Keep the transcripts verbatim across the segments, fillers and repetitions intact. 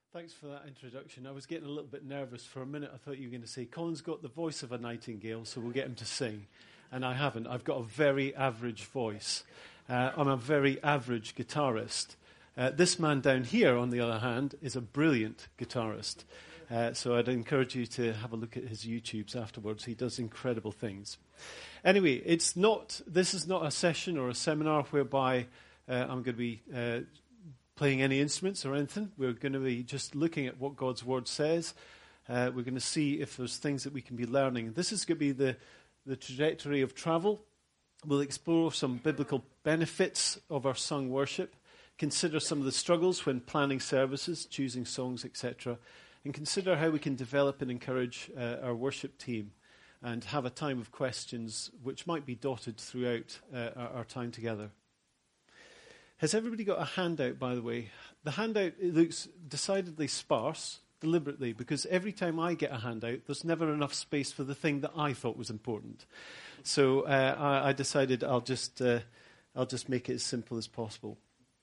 Thanks for that introduction. I was getting a little bit nervous for a minute. I thought you were going to say, Colin's got the voice of a nightingale, so we'll get him to sing. And I haven't. I've got a very average voice. Uh, I'm a very average guitarist. Uh, this man down here, on the other hand, is a brilliant guitarist. Uh, so I'd encourage you to have a look at his YouTubes afterwards. He does incredible things. Anyway, it's not. This is not a session or a seminar whereby uh, I'm going to be uh, playing any instruments or anything. We're going to be just looking at what God's Word says. Uh, we're going to see if there's things that we can be learning. This is going to be the, the trajectory of travel. We'll explore some biblical benefits of our sung worship, consider some of the struggles when planning services, choosing songs, et cetera, and consider how we can develop and encourage uh, our worship team and have a time of questions which might be dotted throughout uh, our, our time together. Has everybody got a handout, by the way? The handout it looks decidedly sparse, deliberately, because every time I get a handout, there's never enough space for the thing that I thought was important. So uh, I, I decided I'll just uh, I'll just make it as simple as possible.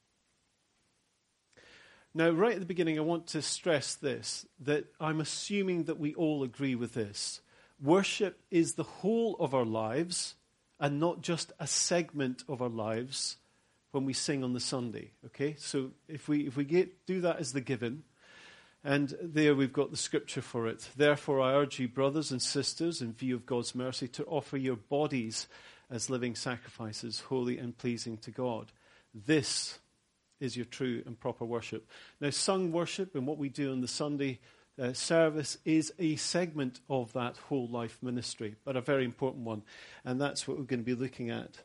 Now, right at the beginning, I want to stress this, that I'm assuming that we all agree with this. Worship is the whole of our lives and not just a segment of our lives when we sing on the Sunday, okay? So if we if we get do that as the given, and there we've got the scripture for it. Therefore, I urge you, brothers and sisters, in view of God's mercy, to offer your bodies as living sacrifices, holy and pleasing to God. This is your true and proper worship. Now, sung worship and what we do on the Sunday uh, service is a segment of that whole life ministry, but a very important one, and that's what we're going to be looking at.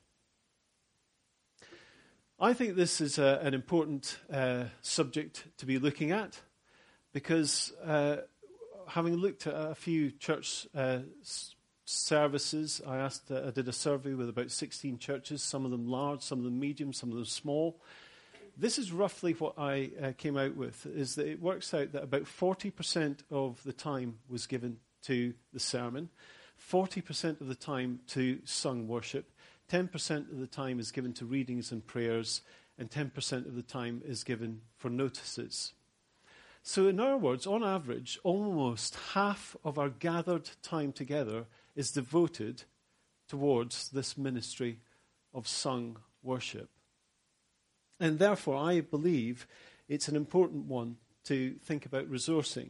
I think this is a, an important uh, subject to be looking at because uh, having looked at a few church uh, s- services, I asked, uh, I did a survey with about sixteen churches, some of them large, some of them medium, some of them small. This is roughly what I uh, came out with, is that it works out that about forty percent of the time was given to the sermon, forty percent of the time to sung worship, ten percent of the time is given to readings and prayers, and ten percent of the time is given for notices. So in other words, on average, almost half of our gathered time together is devoted towards this ministry of sung worship. And therefore, I believe it's an important one to think about resourcing.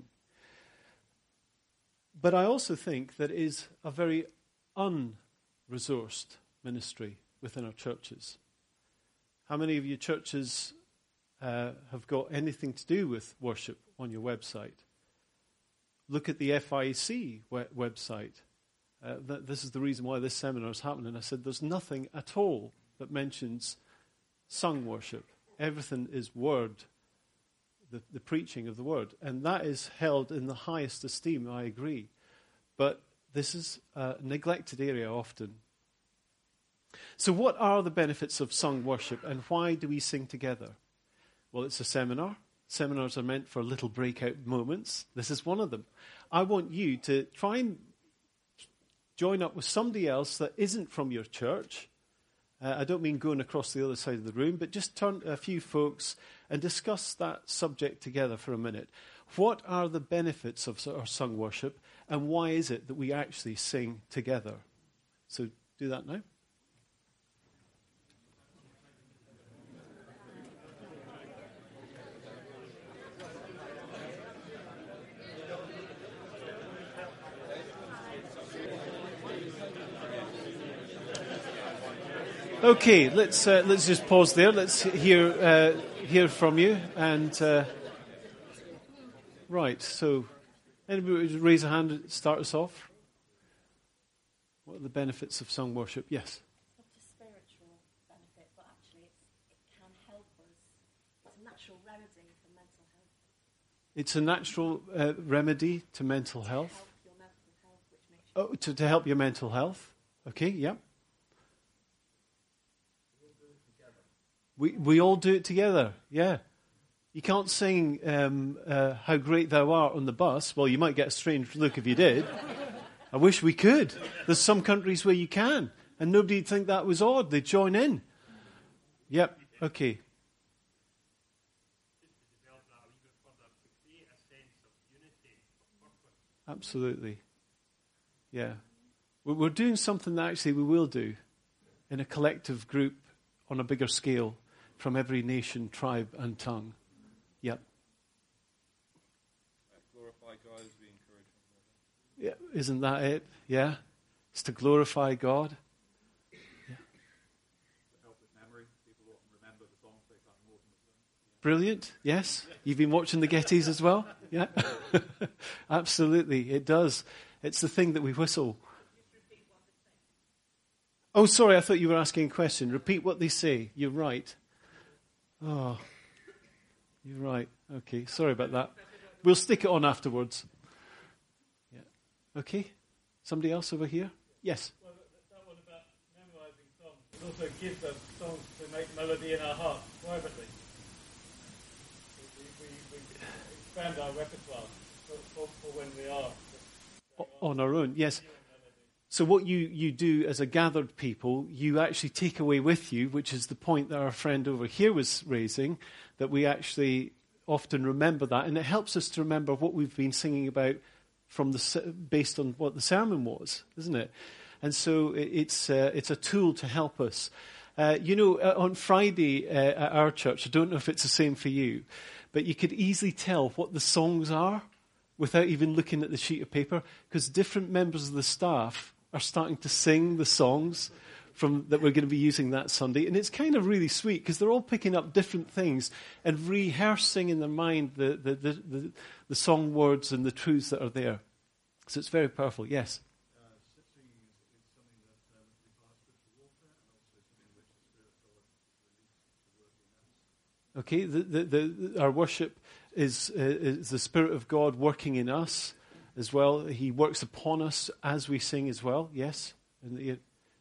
But I also think that it is a very un-resourced ministry within our churches. How many of your churches uh, have got anything to do with worship on your website? Look at the F I C we- website. Uh, th- this is the reason why this seminar is happening. I said there's nothing at all that mentions sung worship. Everything is word, the, the preaching of the word. And that is held in the highest esteem, I agree. But this is a neglected area often. So what are the benefits of sung worship and why do we sing together? Well, it's a seminar. Seminars are meant for little breakout moments. This is one of them. I want you to try and join up with somebody else that isn't from your church. Uh, I don't mean going across the other side of the room, but just turn to a few folks and discuss that subject together for a minute. What are the benefits of our sung worship and why is it that we actually sing together? So do that now. Okay, let's uh, let's just pause there. Let's hear uh, hear from you. And uh, right, so anybody raise a hand and start us off? What are the benefits of sung worship? Yes. It's not a spiritual benefit, but actually it's, it can help us. It's a natural remedy for mental health. It's a natural uh, remedy to mental health. To help your mental health, which makes you Oh, to, to help your mental health. Okay, yeah. We we all do it together, yeah. You can't sing um, uh, How Great Thou Art on the bus. Well, you might get a strange look if you did. I wish we could. There's some countries where you can, and nobody'd think that was odd. They'd join in. Yep, okay. Just to develop that a wee bit further quickly, Absolutely. Yeah. We're we're doing something that actually we will do in a collective group on a bigger scale from every nation, tribe, and tongue. Yep. Glorify God as we encourage one another. Yeah. Isn't that it? Yeah. It's to glorify God. Yeah. To help with memory, people often remember the songs they sang more than the songs. Brilliant. Yes. You've been watching the Gettys as well? Yeah. Absolutely. It does. It's the thing that we whistle. Oh, sorry. I thought you were asking a question. Repeat what they say. You're right. Oh, you're right. Okay. Sorry about that. We'll stick it on afterwards. Yeah. Okay. Somebody else over here? Yes. Well, that one about memorizing songs. It also gives us songs to make melody in our hearts privately. We, we, we expand our repertoire for, for, for when we are. On our own, yes. So what you, you do as a gathered people, you actually take away with you, which is the point that our friend over here was raising, that we actually often remember that, and it helps us to remember what we've been singing about from the based on what the sermon was, isn't it? And so it's uh, it's a tool to help us. Uh, you know, on Friday uh, at our church, I don't know if it's the same for you, but you could easily tell what the songs are without even looking at the sheet of paper, because different members of the staff are starting to sing the songs from that we're going to be using that Sunday. And it's kind of really sweet, because they're all picking up different things and rehearsing in their mind the, the, the, the, the song words and the truths that are there. So it's very powerful. Yes? Uh, singing is, is something that um, we call spiritual warfare, and also something which the Spirit of God releases to work in us. Okay, the, the, the, our worship is, uh, is the Spirit of God working in us as well. He works upon us as we sing as well. Yes? And the, Yeah,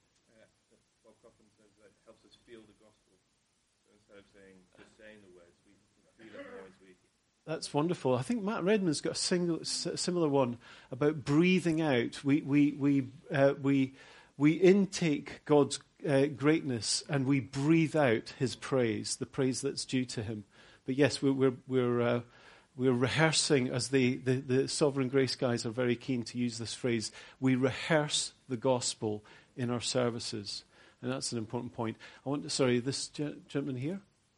Bob Coughlin says that it helps us feel the gospel. So instead of saying just saying the words, we can feel it more as we. That's wonderful. I think Matt Redman's got a single, s- similar one about breathing out. We we we uh, we we intake God's uh, greatness and we breathe out His praise, the praise that's due to Him. But yes, we're we're we're, uh, we're rehearsing, as the, the the Sovereign Grace guys are very keen to use this phrase. We rehearse the gospel in our services, and that's an important point. I want to, sorry, this ge- gentleman here.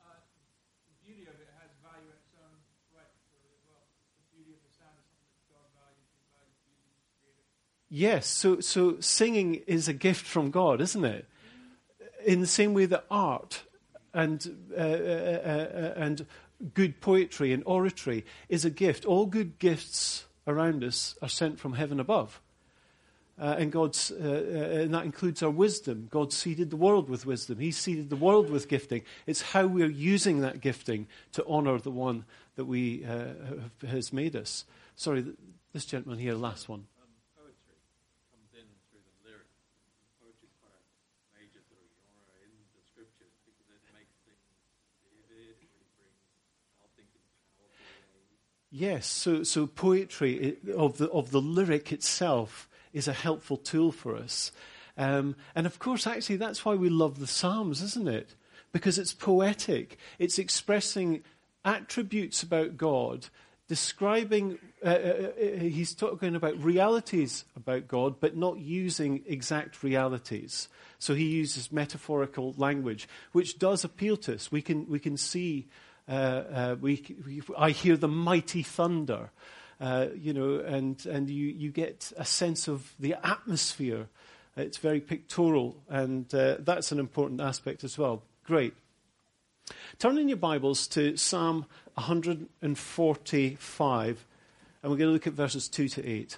The beauty of it has value in its own right as well. The beauty of the sound is something that God values. He values beauty, He's created. Yes, so so singing is a gift from God, isn't it? In the same way that art and uh, uh, uh, and good poetry and oratory is a gift. All good gifts around us are sent from heaven above, uh, and God's uh, uh, and that includes our wisdom. God seeded the world with wisdom. He seeded the world with gifting. It's how we're using that gifting to honour the one that we uh, has made us. Sorry, this gentleman here, last one. Um, poetry comes in through the lyrics. Poetry is quite a major sort of genre in the scriptures because it makes things vivid. It really brings out things in powerful ways. Yes, so so poetry i- of the of the lyric itself is a helpful tool for us, um, and of course, actually, that's why we love the Psalms, isn't it? Because it's poetic. It's expressing attributes about God, describing. Uh, uh, uh, he's talking about realities about God, but not using exact realities. So he uses metaphorical language, which does appeal to us. We can we can see. Uh, uh, we, we, I hear the mighty thunder, uh, you know, and, and you, you get a sense of the atmosphere. It's very pictorial, and uh, that's an important aspect as well. Great. Turn in your Bibles to Psalm one forty-five, and we're going to look at verses two to eight.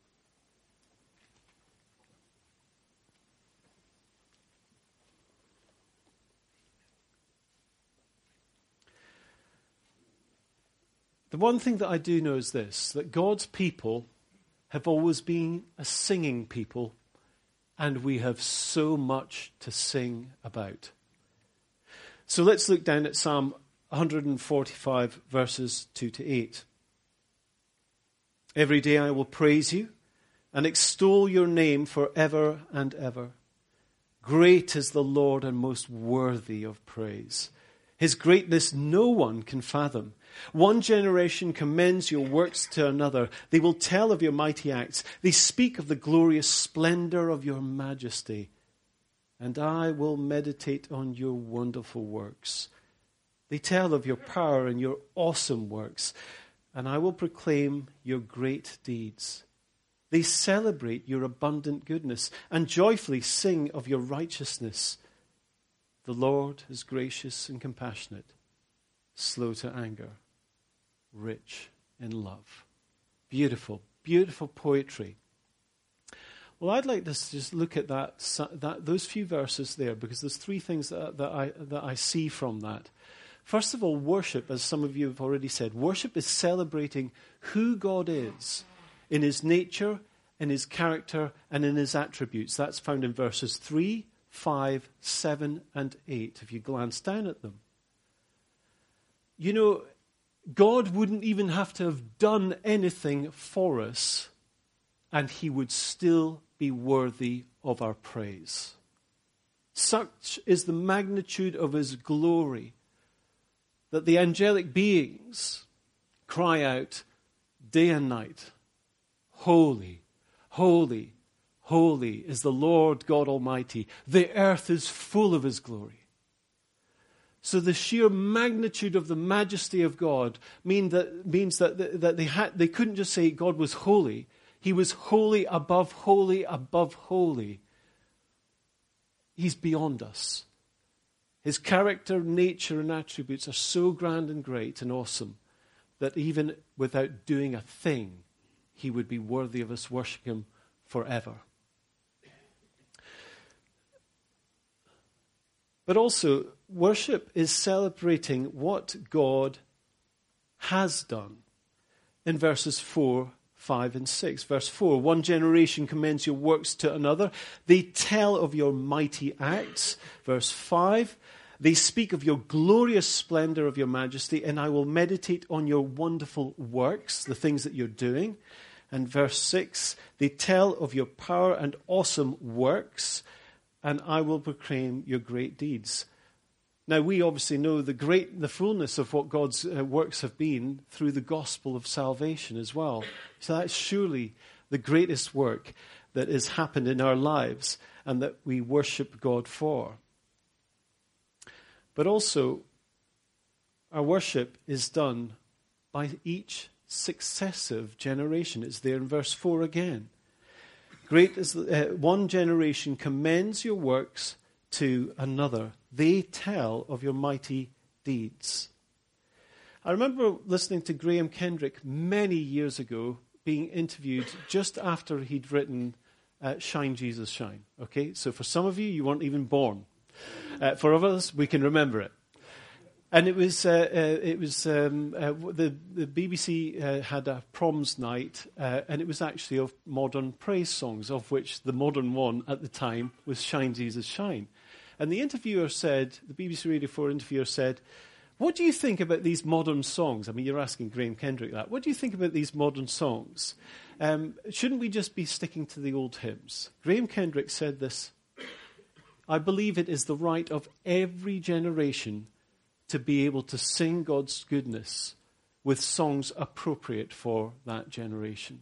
The one thing that I do know is this, that God's people have always been a singing people, and we have so much to sing about. So let's look down at Psalm one forty-five, verses two to eight. Every day I will praise you and extol your name forever and ever. Great is the Lord and most worthy of praise. His greatness no one can fathom. One generation commends your works to another. They will tell of your mighty acts. They speak of the glorious splendor of your majesty. And I will meditate on your wonderful works. They tell of your power and your awesome works. And I will proclaim your great deeds. They celebrate your abundant goodness and joyfully sing of your righteousness. The Lord is gracious and compassionate, slow to anger, rich in love. Beautiful, beautiful poetry. Well, I'd like to just look at that, that those few verses there, because there's three things that, that I that I see from that. First of all, worship, as some of you have already said, worship is celebrating who God is in his nature, in his character, and in his attributes. That's found in verses three, five, seven, and eight, if you glance down at them. You know, God wouldn't even have to have done anything for us, and he would still be worthy of our praise. Such is the magnitude of his glory that the angelic beings cry out day and night, holy, holy, holy is the Lord God Almighty. The earth is full of his glory. So the sheer magnitude of the majesty of God mean that, means that, that they, had, they couldn't just say God was holy. He was holy above holy above holy. He's beyond us. His character, nature, and attributes are so grand and great and awesome that even without doing a thing, he would be worthy of us worshiping him forever. But also, worship is celebrating what God has done. In verses four, five, and six. Verse four, one generation commends your works to another. They tell of your mighty acts. Verse five, they speak of your glorious splendor of your majesty, and I will meditate on your wonderful works, the things that you're doing. And verse six, they tell of your power and awesome works, and I will proclaim your great deeds. Now, we obviously know the great, the fullness of what God's uh, works have been through the gospel of salvation as well. So that's surely the greatest work that has happened in our lives and that we worship God for. But also, our worship is done by each successive generation. It's there in verse four again. Great is the, uh, one generation commends your works to another. They tell of your mighty deeds. I remember listening to Graham Kendrick many years ago, being interviewed just after he'd written uh, Shine, Jesus, Shine. Okay, so for some of you, you weren't even born. Uh, for others, we can remember it. And it was uh, uh, it was um, uh, the the B B C uh, had a proms night, uh, and it was actually of modern praise songs, of which the modern one at the time was Shine, Jesus, Shine. And the interviewer said, the B B C Radio four interviewer said, what do you think about these modern songs? I mean, you're asking Graham Kendrick that. What do you think about these modern songs? Um, shouldn't we just be sticking to the old hymns? Graham Kendrick said this, I believe it is the right of every generation to be able to sing God's goodness with songs appropriate for that generation.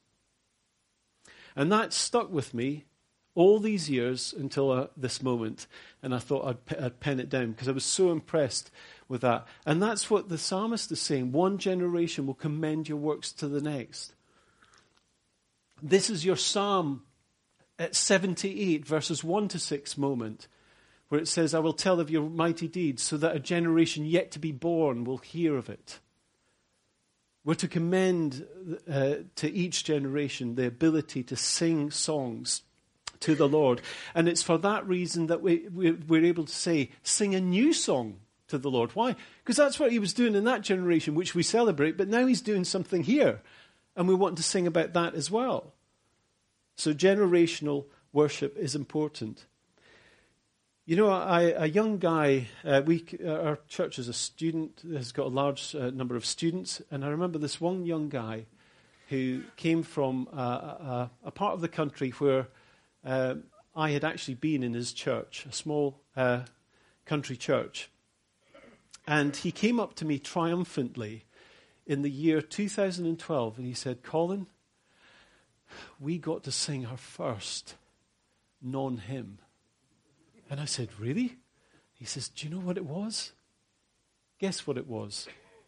And that stuck with me all these years until uh, this moment. And I thought I'd, p- I'd pen it down because I was so impressed with that. And that's what the psalmist is saying. One generation will commend your works to the next. This is your Psalm at seventy-eight, verses one to six moment, where it says, I will tell of your mighty deeds so that a generation yet to be born will hear of it. We're to commend uh, to each generation the ability to sing songs to the Lord. And it's for that reason that we, we, we're able to say, sing a new song to the Lord. Why? Because that's what he was doing in that generation, which we celebrate, but now he's doing something here. And we want to sing about that as well. So generational worship is important. You know, I, a young guy, uh, we, our church is a student, has got a large uh, number of students, and I remember this one young guy who came from uh, a, a part of the country where uh, I had actually been in his church, a small uh, country church. And he came up to me triumphantly in the year two thousand twelve, and he said, Colin, we got to sing our first non-hymn. And I said, really? He says, do you know what it was? Guess what it was?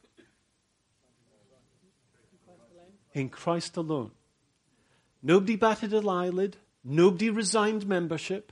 In Christ alone. Nobody batted an eyelid. Nobody resigned membership.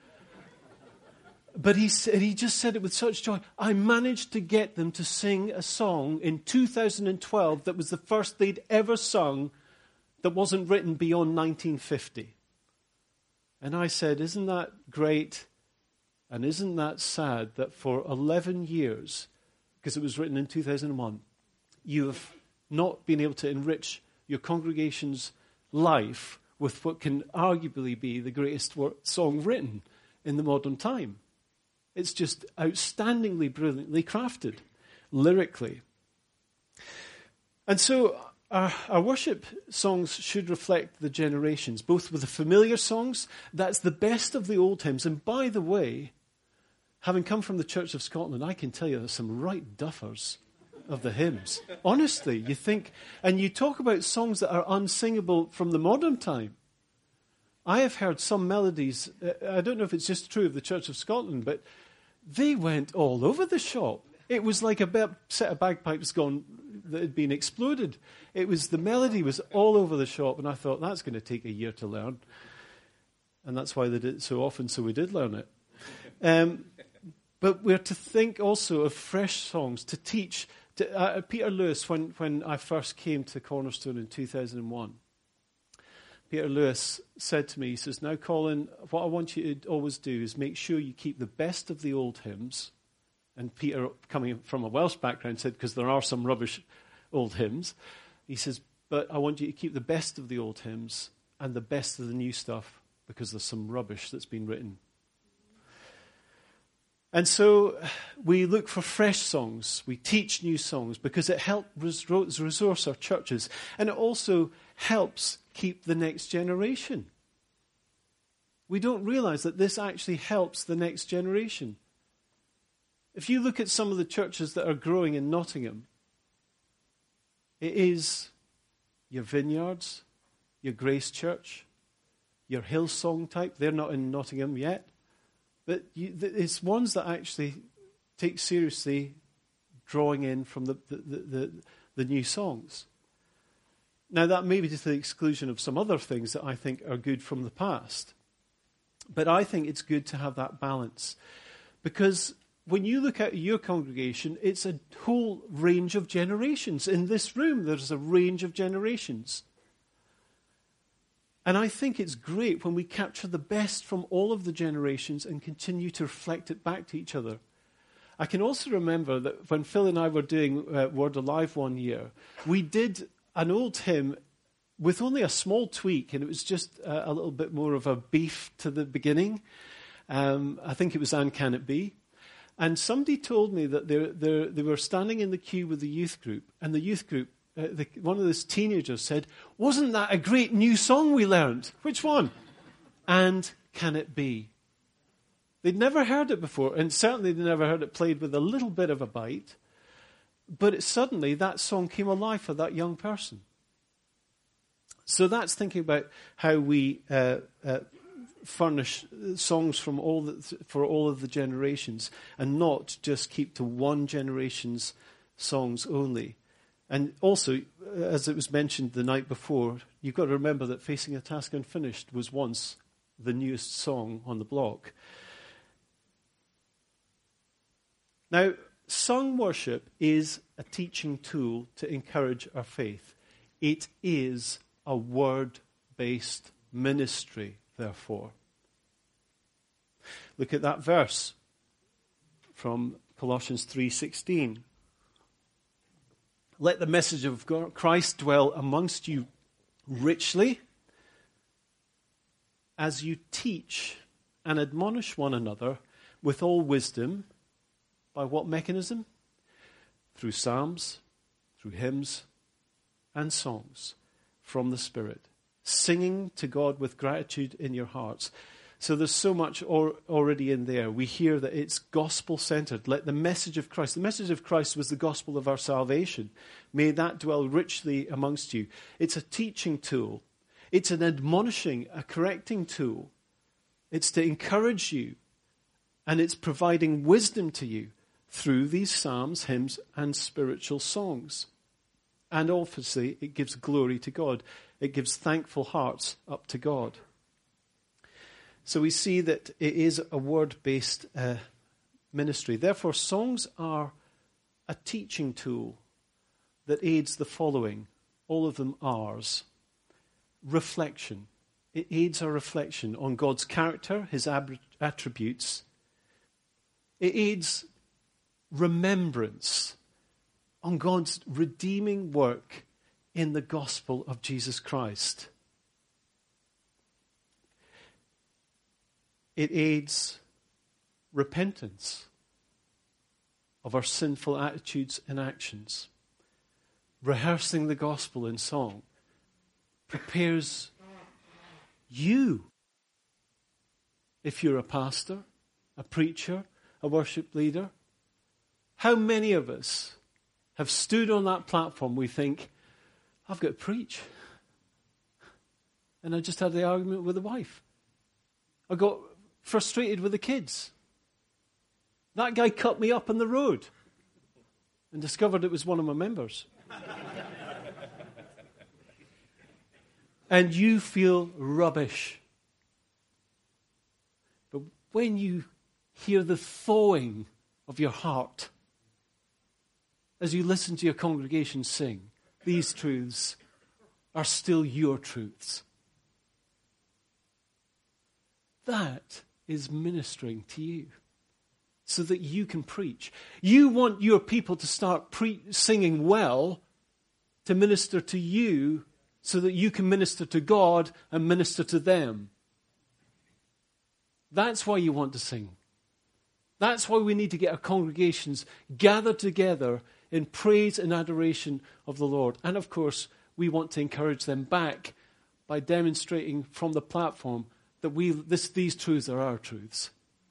But he said, he just said it with such joy. I managed to get them to sing a song in two thousand twelve that was the first they'd ever sung that wasn't written beyond nineteen fifty. And I said, isn't that great? And isn't that sad that for eleven years, because it was written in two thousand one, you have not been able to enrich your congregation's life with what can arguably be the greatest wor- song written in the modern time. It's just outstandingly, brilliantly crafted, lyrically. And so our, our worship songs should reflect the generations, both with the familiar songs, that's the best of the old hymns. And by the way, having come from the Church of Scotland, I can tell you there's some right duffers of the hymns. Honestly, you think, and you talk about songs that are unsingable from the modern time. I have heard some melodies, I don't know if it's just true of the Church of Scotland, but they went all over the shop. It was like a ba- set of bagpipes gone that had been exploded. It was, the melody was all over the shop, and I thought, that's going to take a year to learn. And that's why they did it so often, so we did learn it. Um, but we're to think also of fresh songs, to teach. To, uh, Peter Lewis, when, when I first came to Cornerstone in two thousand one, Peter Lewis said to me, he says, now, Colin, what I want you to always do is make sure you keep the best of the old hymns. And Peter, coming from a Welsh background, said, because there are some rubbish old hymns. He says, but I want you to keep the best of the old hymns and the best of the new stuff, because there's some rubbish that's been written. And so we look for fresh songs. We teach new songs because it helps resource our churches. And it also helps keep the next generation. We don't realize that this actually helps the next generation. If you look at some of the churches that are growing in Nottingham, it is your Vineyards, your Grace Church, your Hillsong type. They're not in Nottingham yet. But you, it's ones that actually take seriously drawing in from the, the, the, the, the new songs. Now, that may be to the exclusion of some other things that I think are good from the past. But I think it's good to have that balance. Because when you look at your congregation, it's a whole range of generations. In this room, there's a range of generations. And I think it's great when we capture the best from all of the generations and continue to reflect it back to each other. I can also remember that when Phil and I were doing uh, Word Alive one year, we did an old hymn with only a small tweak, and it was just uh, a little bit more of a beef to the beginning. Um, I think it was And Can It Be? And somebody told me that they're, they're, they were standing in the queue with the youth group, and the youth group, uh, the, one of those teenagers said, wasn't that a great new song we learned? Which one? And Can It Be? They'd never heard it before, and certainly they'd never heard it played with a little bit of a bite. But it, suddenly that song came alive for that young person. So that's thinking about how we uh, uh, furnish songs from all the, for all of the generations, and not just keep to one generation's songs only. And also, as it was mentioned the night before, you've got to remember that Facing a Task Unfinished was once the newest song on the block. Now, sung worship is a teaching tool to encourage our faith. It is a word-based ministry, therefore. Look at that verse from Colossians three sixteen. Let the message of Christ dwell amongst you richly as you teach and admonish one another with all wisdom. By what mechanism? Through psalms, through hymns, and songs from the Spirit, singing to God with gratitude in your hearts. So there's so much or, already in there. We hear that it's gospel-centered. Let the message of Christ, the message of Christ was the gospel of our salvation. May that dwell richly amongst you. It's a teaching tool. It's an admonishing, a correcting tool. It's to encourage you. And it's providing wisdom to you through these psalms, hymns, and spiritual songs. And obviously, it gives glory to God. It gives thankful hearts up to God. So we see that it is a word-based uh, ministry. Therefore, songs are a teaching tool that aids the following. All of them ours. Reflection. It aids our reflection on God's character, his ab- attributes. It aids remembrance on God's redeeming work in the gospel of Jesus Christ. It aids repentance of our sinful attitudes and actions. Rehearsing the gospel in song prepares you, if you're a pastor, a preacher, a worship leader. How many of us have stood on that platform, we think, I've got to preach. And I just had the argument with the wife. I got frustrated with the kids. That guy cut me up on the road and discovered it was one of my members. And you feel rubbish. But when you hear the thawing of your heart as you listen to your congregation sing, these truths are still your truths. That is ministering to you so that you can preach. You want your people to start pre- singing well to minister to you so that you can minister to God and minister to them. That's why you want to sing. That's why we need to get our congregations gathered together in praise and adoration of the Lord. And of course, we want to encourage them back by demonstrating from the platform that we this, these truths are our truths.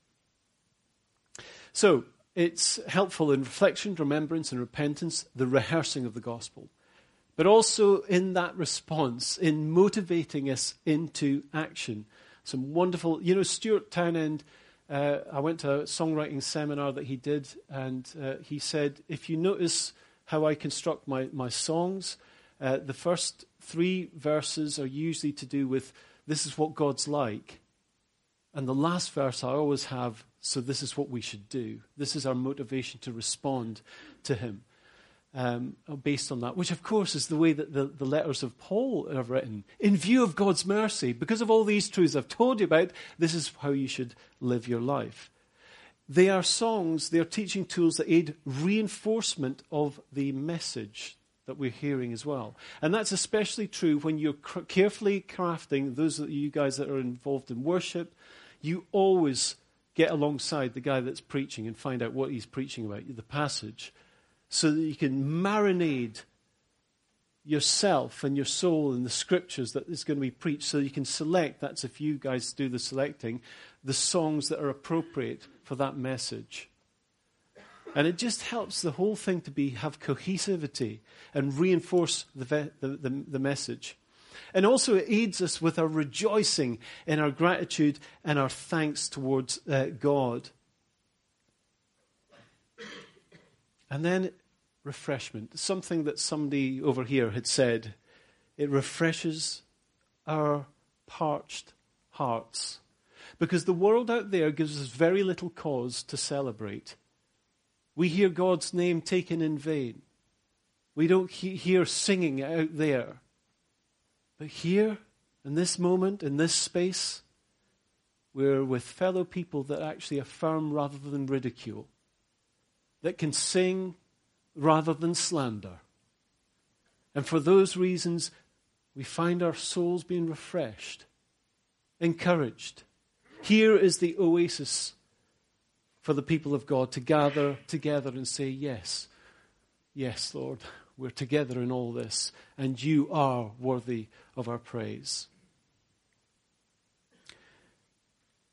So, it's helpful in reflection, remembrance, and repentance, the rehearsing of the gospel. But also in that response, in motivating us into action. Some wonderful, you know, Stuart Townend, uh, I went to a songwriting seminar that he did, and uh, he said, if you notice how I construct my, my songs, uh, the first three verses are usually to do with, this is what God's like. And the last verse I always have, so this is what we should do. This is our motivation to respond to him. Um, based on that, which of course is the way that the, the letters of Paul are written. In view of God's mercy, because of all these truths I've told you about, this is how you should live your life. They are songs, they are teaching tools that aid reinforcement of the message that we're hearing as well. And that's especially true when you're cr- carefully crafting, those of you guys that are involved in worship, you always get alongside the guy that's preaching and find out what he's preaching about, the passage, so that you can marinate yourself and your soul in the scriptures that is going to be preached, so you can select, that's if you guys do the selecting, the songs that are appropriate for that message. And it just helps the whole thing to be have cohesivity and reinforce the, ve- the, the, the message. And also it aids us with our rejoicing in our gratitude and our thanks towards uh, God. And then refreshment, something that somebody over here had said. It refreshes our parched hearts. Because the world out there gives us very little cause to celebrate. We hear God's name taken in vain. We don't he- hear singing out there. But here, in this moment, in this space, we're with fellow people that actually affirm rather than ridicule. That can sing rather than slander. And for those reasons, we find our souls being refreshed, encouraged. Here is the oasis for the people of God to gather together and say, yes, yes, Lord, we're together in all this, and you are worthy of our praise.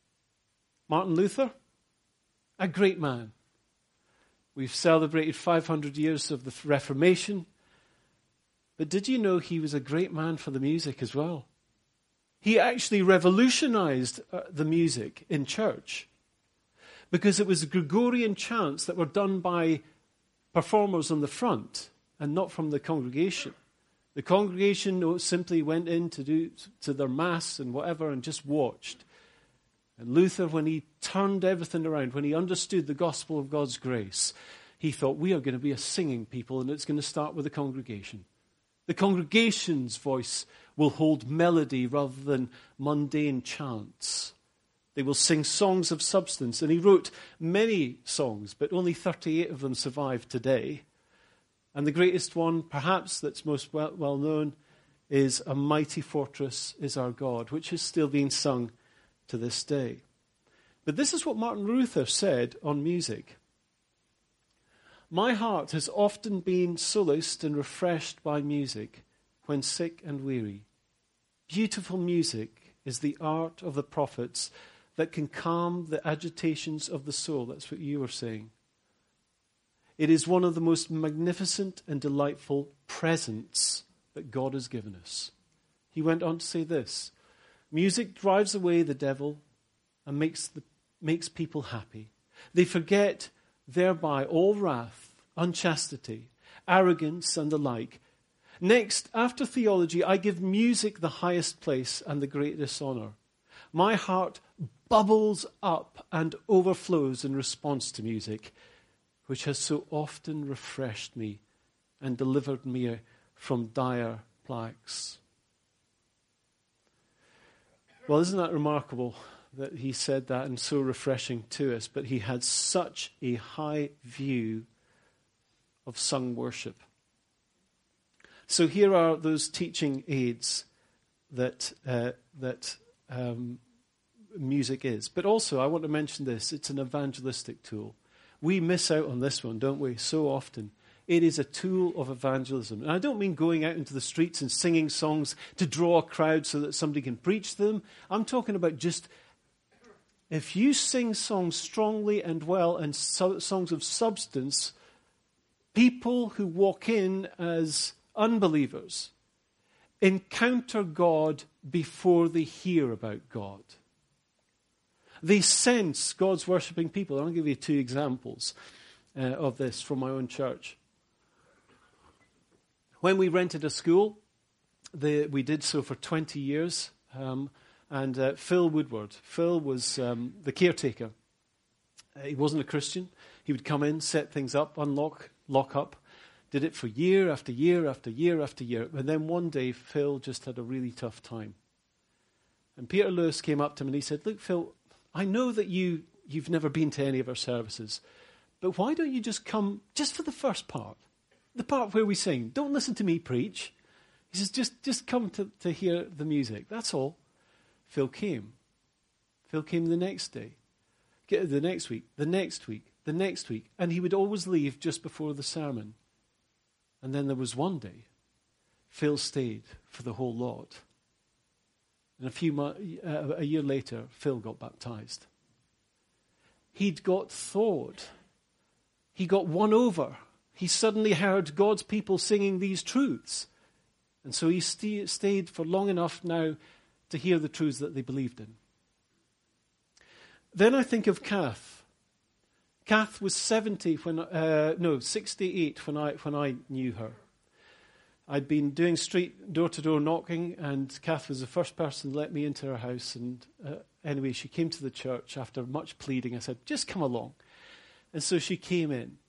Martin Luther, a great man. We've celebrated five hundred years of the Reformation. But did you know he was a great man for the music as well? He actually revolutionized uh, the music in church, because it was Gregorian chants that were done by performers on the front and not from the congregation. The congregation simply went in to do to their mass and whatever and just watched. And Luther, when he turned everything around, when he understood the gospel of God's grace, he thought, we are going to be a singing people, and it's going to start with the congregation. The congregation's voice will hold melody rather than mundane chants. They will sing songs of substance. And he wrote many songs, but only thirty-eight of them survive today. And the greatest one, perhaps that's most well, well known, is A Mighty Fortress is Our God, which is still being sung to this day. But this is what Martin Luther said on music. My heart has often been solaced and refreshed by music when sick and weary. Beautiful music is the art of the prophets that can calm the agitations of the soul. That's what you were saying. It is one of the most magnificent and delightful presents that God has given us. He went on to say this: music drives away the devil and makes the, makes people happy. They forget thereby all wrath, unchastity, arrogance, and the like. Next, after theology, I give music the highest place and the greatest honor. My heart bubbles up and overflows in response to music, which has so often refreshed me and delivered me from dire plagues. Well, isn't that remarkable that he said that and so refreshing to us? But he had such a high view of sung worship. So here are those teaching aids that uh, that um, music is. But also, I want to mention this: it's an evangelistic tool. We miss out on this one, don't we, so often. It is a tool of evangelism. And I don't mean going out into the streets and singing songs to draw a crowd so that somebody can preach them. I'm talking about just, if you sing songs strongly and well and so, songs of substance, people who walk in as unbelievers encounter God before they hear about God. They sense God's worshipping people. I'll give you two examples uh, of this from my own church. When we rented a school, the, we did so for twenty years, um, and uh, Phil Woodward, Phil was um, the caretaker. Uh, he wasn't a Christian. He would come in, set things up, unlock, lock up. Did it for year after year after year after year. And then one day, Phil just had a really tough time. And Peter Lewis came up to him and he said, look, Phil, I know that you, you've never been to any of our services, but why don't you just come just for the first part, the part where we sing? Don't listen to me preach. He says, just, just come to, to hear the music. That's all. Phil came. Phil came the next day, the next week, the next week, the next week. And he would always leave just before the sermon. And then there was one day, Phil stayed for the whole lot. And a few mo- uh, a year later, Phil got baptized. He'd got thawed. He got won over. He suddenly heard God's people singing these truths. And so he st- stayed for long enough now to hear the truths that they believed in. Then I think of Kath. Kath was seventy when, uh, no, sixty-eight when I when I knew her. I'd been doing street door-to-door knocking, and Kath was the first person to let me into her house. And uh, anyway, she came to the church after much pleading. I said, just come along. And so she came in.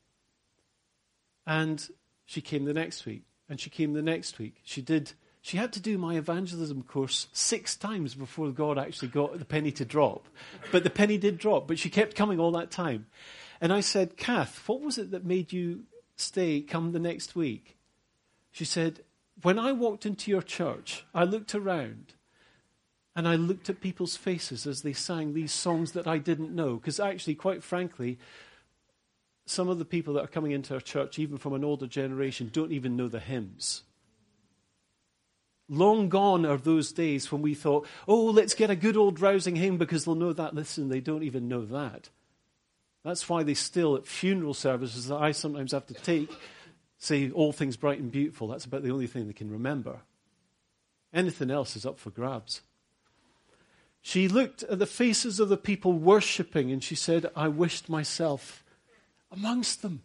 And she came the next week, and she came the next week. She did. She had to do my evangelism course six times before God actually got the penny to drop. But the penny did drop, but she kept coming all that time. And I said, Kath, what was it that made you stay, come the next week? She said, when I walked into your church, I looked around and I looked at people's faces as they sang these songs that I didn't know. Because actually, quite frankly, some of the people that are coming into our church, even from an older generation, don't even know the hymns. Long gone are those days when we thought, oh, let's get a good old rousing hymn because they'll know that. Listen, they don't even know that. That's why they still, at funeral services that I sometimes have to take, say, all things bright and beautiful. That's about the only thing they can remember. Anything else is up for grabs. She looked at the faces of the people worshipping and she said, I wished myself amongst them.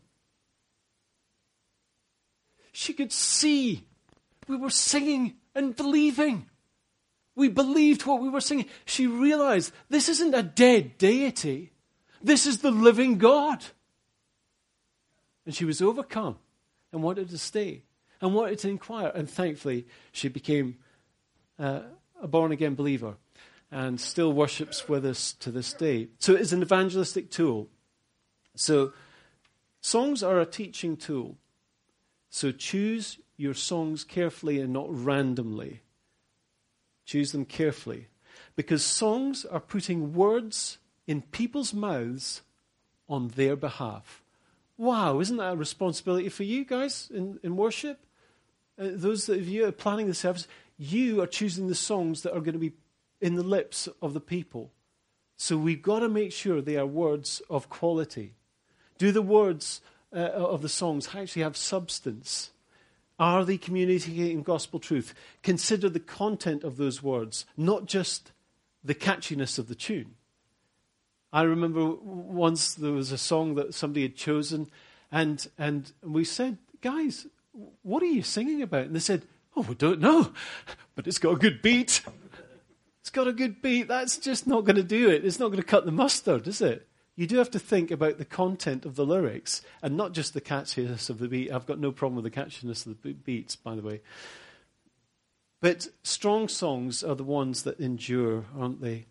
She could see we were singing and believing. We believed what we were singing. She realized this isn't a dead deity. This is the living God. And she was overcome and wanted to stay and wanted to inquire. And thankfully, she became uh, a born-again believer and still worships with us to this day. So it is an evangelistic tool. So songs are a teaching tool. So choose your songs carefully and not randomly. Choose them carefully. Because songs are putting words in people's mouths on their behalf. Wow, isn't that a responsibility for you guys in, in worship? Uh, those of you who are planning the service, you are choosing the songs that are going to be in the lips of the people. So we've got to make sure they are words of quality. Do the words uh, of the songs actually have substance? Are they communicating gospel truth? Consider the content of those words, not just the catchiness of the tune. I remember once there was a song that somebody had chosen, and and we said, guys, what are you singing about? And they said, oh, we don't know, but it's got a good beat. It's got a good beat. That's just not going to do it. It's not going to cut the mustard, is it? You do have to think about the content of the lyrics and not just the catchiness of the beat. I've got no problem with the catchiness of the beats, by the way. But strong songs are the ones that endure, aren't they?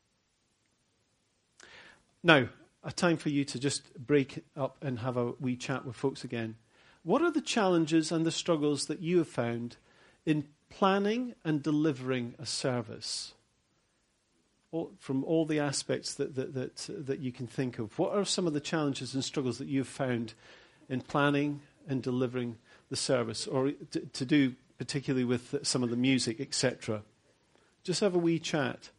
Now, a time for you to just break up and have a wee chat with folks again. What are the challenges and the struggles that you have found in planning and delivering a service? All, from all the aspects that, that that that you can think of, what are some of the challenges and struggles that you've found in planning and delivering the service, or to, to do particularly with some of the music, et cetera? Just have a wee chat.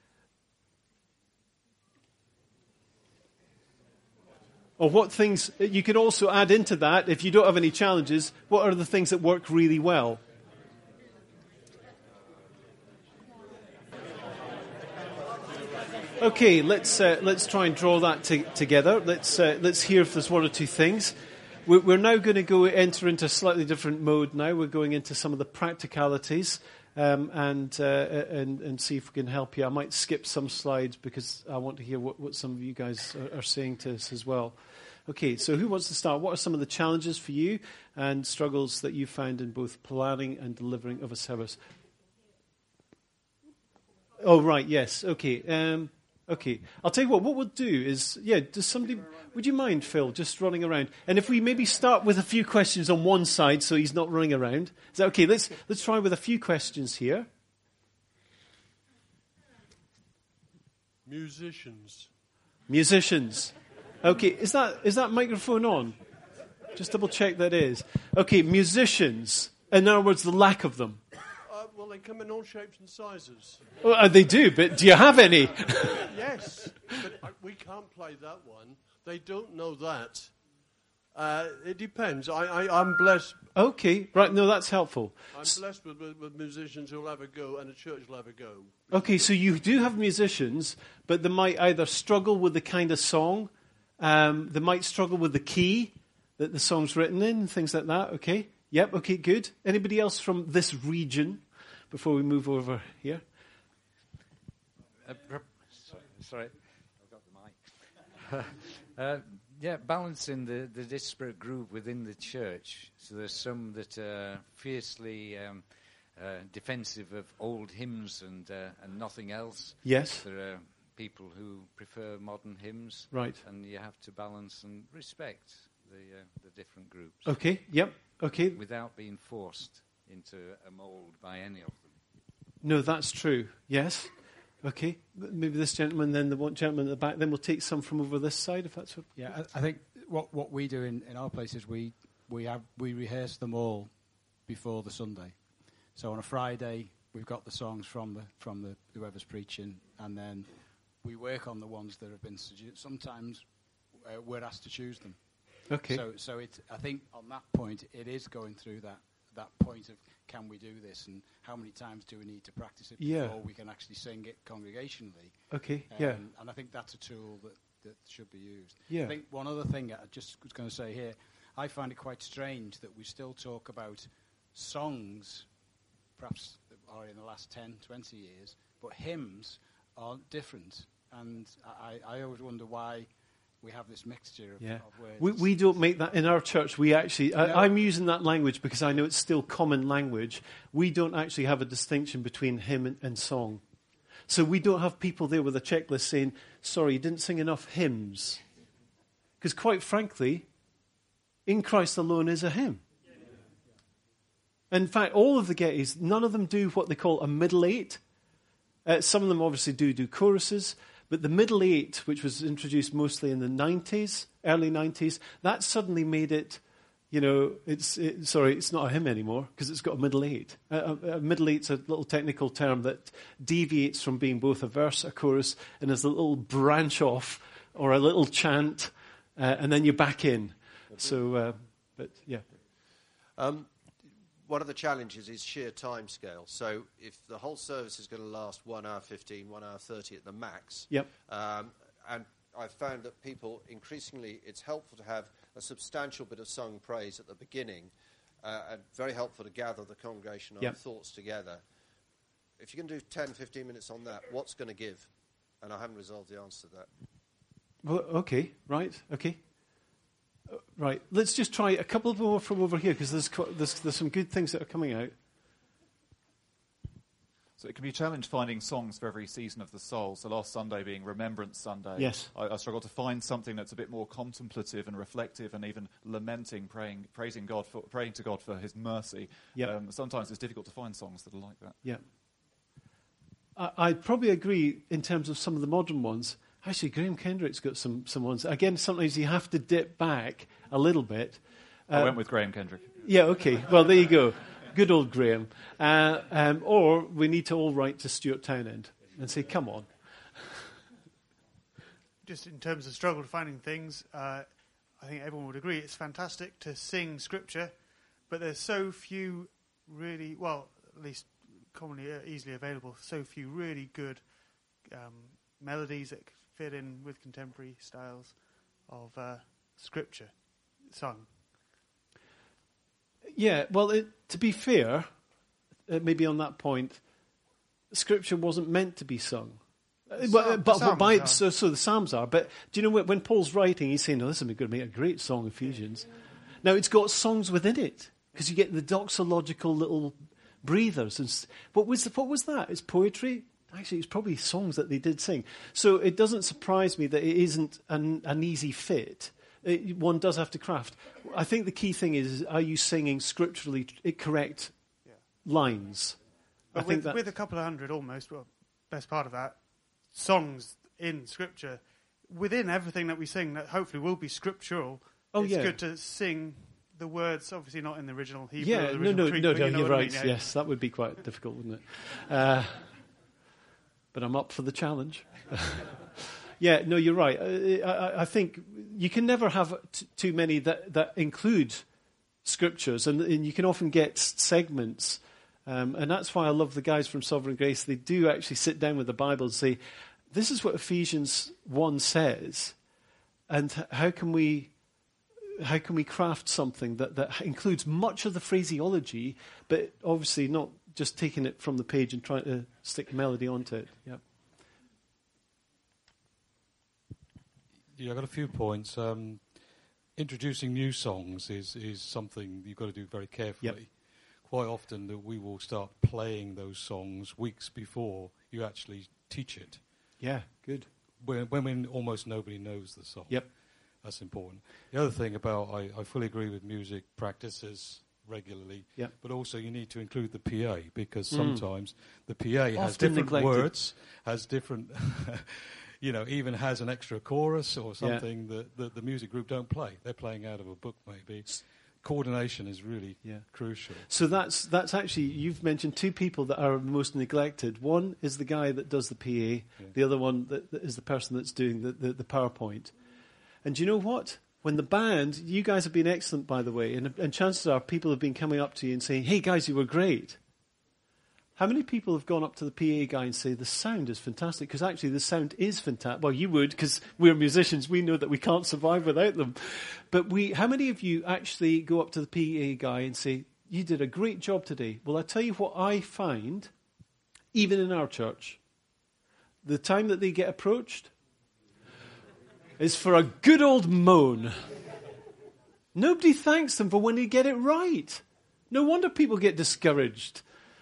Or what things, you can also add into that, if you don't have any challenges, what are the things that work really well? Okay, let's uh, let's try and draw that t- together. Let's uh, let's hear if there's one or two things. We're, we're now going to go enter into a slightly different mode. Now we're going into some of the practicalities um, and uh, and and see if we can help you. I might skip some slides because I want to hear what, what some of you guys are, are saying to us as well. Okay, so who wants to start? What are some of the challenges for you and struggles that you found in both planning and delivering of a service? Oh right, yes. Okay. Um, Okay, I'll tell you what, what we'll do is, yeah, does somebody, would you mind, Phil, just running around? And if we maybe start with a few questions on one side so he's not running around. Is that okay? Let's let's try with a few questions here. Musicians. Musicians. Okay, is that is that microphone on? Just double check that is. Okay, musicians. In other words, the lack of them. Well, they come in all shapes and sizes. Well, uh, they do, but do you have any? Yes, but uh, we can't play that one. They don't know that. Uh, it depends. I, I, I'm blessed. Okay, right, no, that's helpful. I'm blessed with, with, with musicians who'll have a go and a church will have a go. Okay, so you do have musicians, but they might either struggle with the kind of song, um, they might struggle with the key that the song's written in, and things like that, okay? Yep, okay, good. Anybody else from this region? Before we move over here. Uh, sorry, sorry, I've got the mic. uh, yeah, balancing the, the disparate group within the church. So there's some that are fiercely um, uh, defensive of old hymns and uh, and nothing else. Yes. There are people who prefer modern hymns. Right. And you have to balance and respect the uh, the different groups. Okay. Yep. Okay. Without being forced into a mould by any of them. No, that's true. Yes. Okay. Maybe this gentleman, then the one gentleman at the back. Then we'll take some from over this side, if that's what. Yeah, I, I think what what we do in, in our place is we we have we rehearse them all before the Sunday. So on a Friday, we've got the songs from the from the whoever's preaching, and then we work on the ones that have been suggested. Sometimes uh, we're asked to choose them. Okay. So, so it, I think on that point, it is going through that, that point of can we do this, and how many times do we need to practice it Yeah. before we can actually sing it congregationally. Okay, Um, yeah. And I think that's a tool that, that should be used. Yeah. I think one other thing I just was going to say here, I find it quite strange that we still talk about songs, perhaps that are in the last ten, twenty years, but hymns are different. And I, I always wonder why we have this mixture of, Yeah. of words. We, we don't make that in our church. We actually, No. I, I'm using that language because I know it's still common language. We don't actually have a distinction between hymn and, and song. So we don't have people there with a checklist saying, sorry, you didn't sing enough hymns. Because quite frankly, In Christ Alone is a hymn. In fact, all of the Gettys, none of them do what they call a middle eight. Uh, some of them obviously do do choruses. But the middle eight, which was introduced mostly in the nineties, early nineties, that suddenly made it, you know, it's it, sorry, it's not a hymn anymore because it's got a middle eight. Uh, a, a middle eight's a little technical term that deviates from being both a verse, a chorus, and is a little branch off or a little chant, uh, and then you're back in. So, uh, but yeah. Um, one of the challenges is sheer time scale. So if the whole service is going to last one hour fifteen, one hour thirty at the max, Yep. um, and I've found that people, increasingly, it's helpful to have a substantial bit of sung praise at the beginning, uh, and very helpful to gather the congregation on Yep. thoughts together. If you can do ten, fifteen minutes on that, what's going to give? And I haven't resolved the answer to that. Well, okay, right, okay. Uh, right, let's just try a couple more from over here because there's, co- there's, there's some good things that are coming out. So it can be a challenge finding songs for every season of the soul. So last Sunday being Remembrance Sunday, Yes. I, I struggled to find something that's a bit more contemplative and reflective and even lamenting, praying, praising God for, praying to God for His mercy. Yep. Um, sometimes it's difficult to find songs that are like that. Yeah. I, I'd probably agree in terms of some of the modern ones. Actually, Graham Kendrick's got some, some ones. Again, sometimes you have to dip back a little bit. I Uh, went with Graham Kendrick. Yeah, okay. Well, there you go. Good old Graham. Uh, um, or we need to all write to Stuart Townend and say, come on. Just in terms of struggle to finding things, uh, I think everyone would agree it's fantastic to sing scripture, but there's so few really, well, at least commonly uh, easily available, so few really good um, melodies that fit in with contemporary styles of uh, scripture sung. Yeah, well, it, to be fair, uh, maybe on that point, Scripture wasn't meant to be sung. Uh, The but, Psalm- but, the but by, Psalms are. so, so the Psalms are. But do you know when, when Paul's writing, he's saying, "No, this is going to make a great song, Ephesians." Now it's got songs within it because you get the doxological little breathers. And s- what was the, what was that? It's poetry. Actually, it's probably songs that they did sing. So it doesn't surprise me that it isn't an, an easy fit. It, one does have to craft. I think the key thing is, are you singing scripturally t- correct Yeah. lines? I But think with, that, with a couple of hundred almost, well, best part of that, songs in scripture, within everything that we sing, that hopefully will be scriptural, Oh, it's yeah. good to sing the words, obviously not in the original Hebrew or yeah, the no, original no, Greek, no, but no, you know you're what I right. mean, yeah. Yes, that would be quite difficult, wouldn't it? Uh, but I'm up for the challenge. Yeah, no, you're right. I, I, I think you can never have t- too many that, that include scriptures, and, and you can often get s- segments. Um, and that's why I love the guys from Sovereign Grace. They do actually sit down with the Bible and say, this is what Ephesians one says, and h- how can we how can we craft something that, that includes much of the phraseology, but obviously not just taking it from the page and trying to stick melody onto it. Yeah. Yeah, I've got a few points. Um, introducing new songs is, is something you've got to do very carefully. Yep. Quite often that we will start playing those songs weeks before you actually teach it, Yeah, good. when, when, when almost nobody knows the song. Yep. That's important. The other thing about, I, I fully agree with music practices regularly, Yep. but also you need to include the P A, because Mm. sometimes the P A has Often different neglected. words, has different, you know, even has an extra chorus or something that, that the music group don't play. They're playing out of a book maybe. coordination is really Yeah. crucial. So that's that's actually, you've mentioned two people that are most neglected. One is the guy that does the P A. Yeah. The other one that, that is the person that's doing the, the, the PowerPoint. And do you know what? When the band, you guys have been excellent, by the way, and, and chances are people have been coming up to you and saying, hey, guys, you were great. How many people have gone up to the P A guy and say, the sound is fantastic? Because actually the sound is fantastic. Well, you would, because we're musicians. We know that we can't survive without them. But we, how many of you actually go up to the P A guy and say, you did a great job today? Well, I tell you what I find, even in our church, the time that they get approached is for a good old moan. Nobody thanks them for when they get it right. No wonder people get discouraged.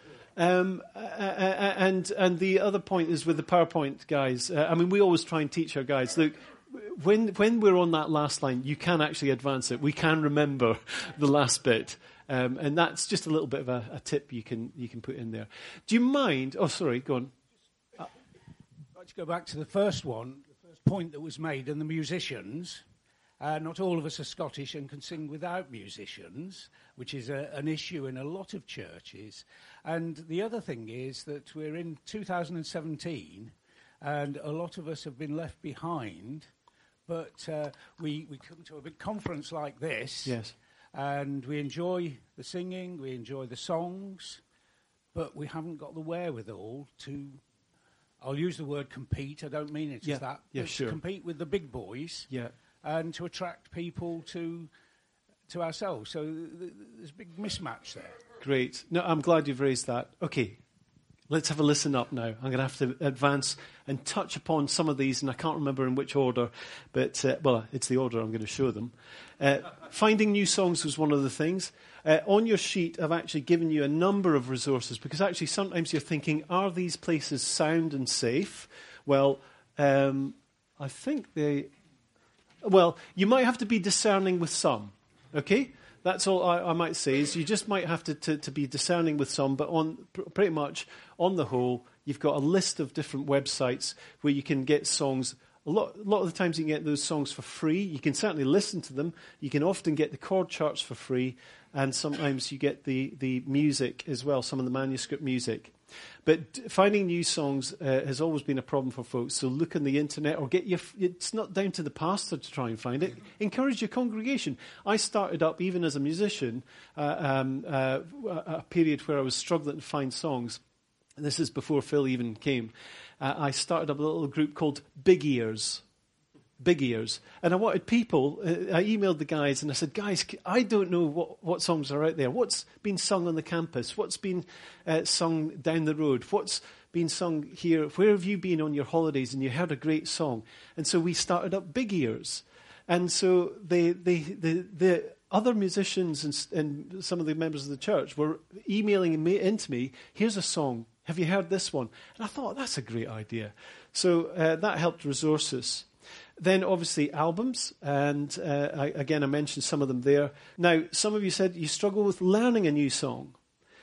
Um, uh, uh, and and the other point is with the PowerPoint guys. Uh, I mean, we always try and teach our guys, look, when when we're on that last line, you can actually advance it. We can remember the last bit. Um, and that's just a little bit of a, a tip you can you can put in there. Do you mind? Oh, sorry, go on. I'd like to go back to the first one, the first point that was made, and the musicians. Uh, not all of us are Scottish and can sing without musicians, which is a, an issue in a lot of churches. And the other thing is that we're in two thousand seventeen, and a lot of us have been left behind. But uh, we, we come to a big conference like this, yes, and we enjoy the singing, we enjoy the songs, but we haven't got the wherewithal to, I'll use the word compete, I don't mean it yeah. as that, yeah, but sure. to compete with the big boys. Yeah. And to attract people to to ourselves. So th- th- there's a big mismatch there. Great. No, I'm glad you've raised that. Okay, let's have a listen up now. I'm going to have to advance and touch upon some of these, and I can't remember in which order, but, uh, well, it's the order I'm going to show them. Uh, finding new songs was one of the things. Uh, on your sheet, I've actually given you a number of resources, because actually sometimes you're thinking, are these places sound and safe? Well, um, I think they... Well, you might have to be discerning with some, okay? That's all I, I might say, is you just might have to, to, to be discerning with some, but on pr- pretty much on the whole, you've got a list of different websites where you can get songs. A lot, a lot of the times you can get those songs for free. You can certainly listen to them. You can often get the chord charts for free, and sometimes you get the, the music as well, some of the manuscript music. But finding new songs uh, has always been a problem for folks. So look on the internet, or get your. It's not down to the pastor to try and find it. Encourage your congregation. I started up, even as a musician, uh, um, uh, a period where I was struggling to find songs. And this is before Phil even came. Uh, I started up a little group called Big Ears. Big Ears. And I wanted people, uh, I emailed the guys and I said, guys, I don't know what, what songs are out there. What's been sung on the campus? What's been uh, sung down the road? What's been sung here? Where have you been on your holidays and you heard a great song? And so we started up Big Ears. And so they, they, the, the other musicians and, and some of the members of the church were emailing me, into me, here's a song. Have you heard this one? And I thought, that's a great idea. So uh, that helped resource us. Then, obviously, albums, and uh, I, again, I mentioned some of them there. Now, some of you said you struggle with learning a new song.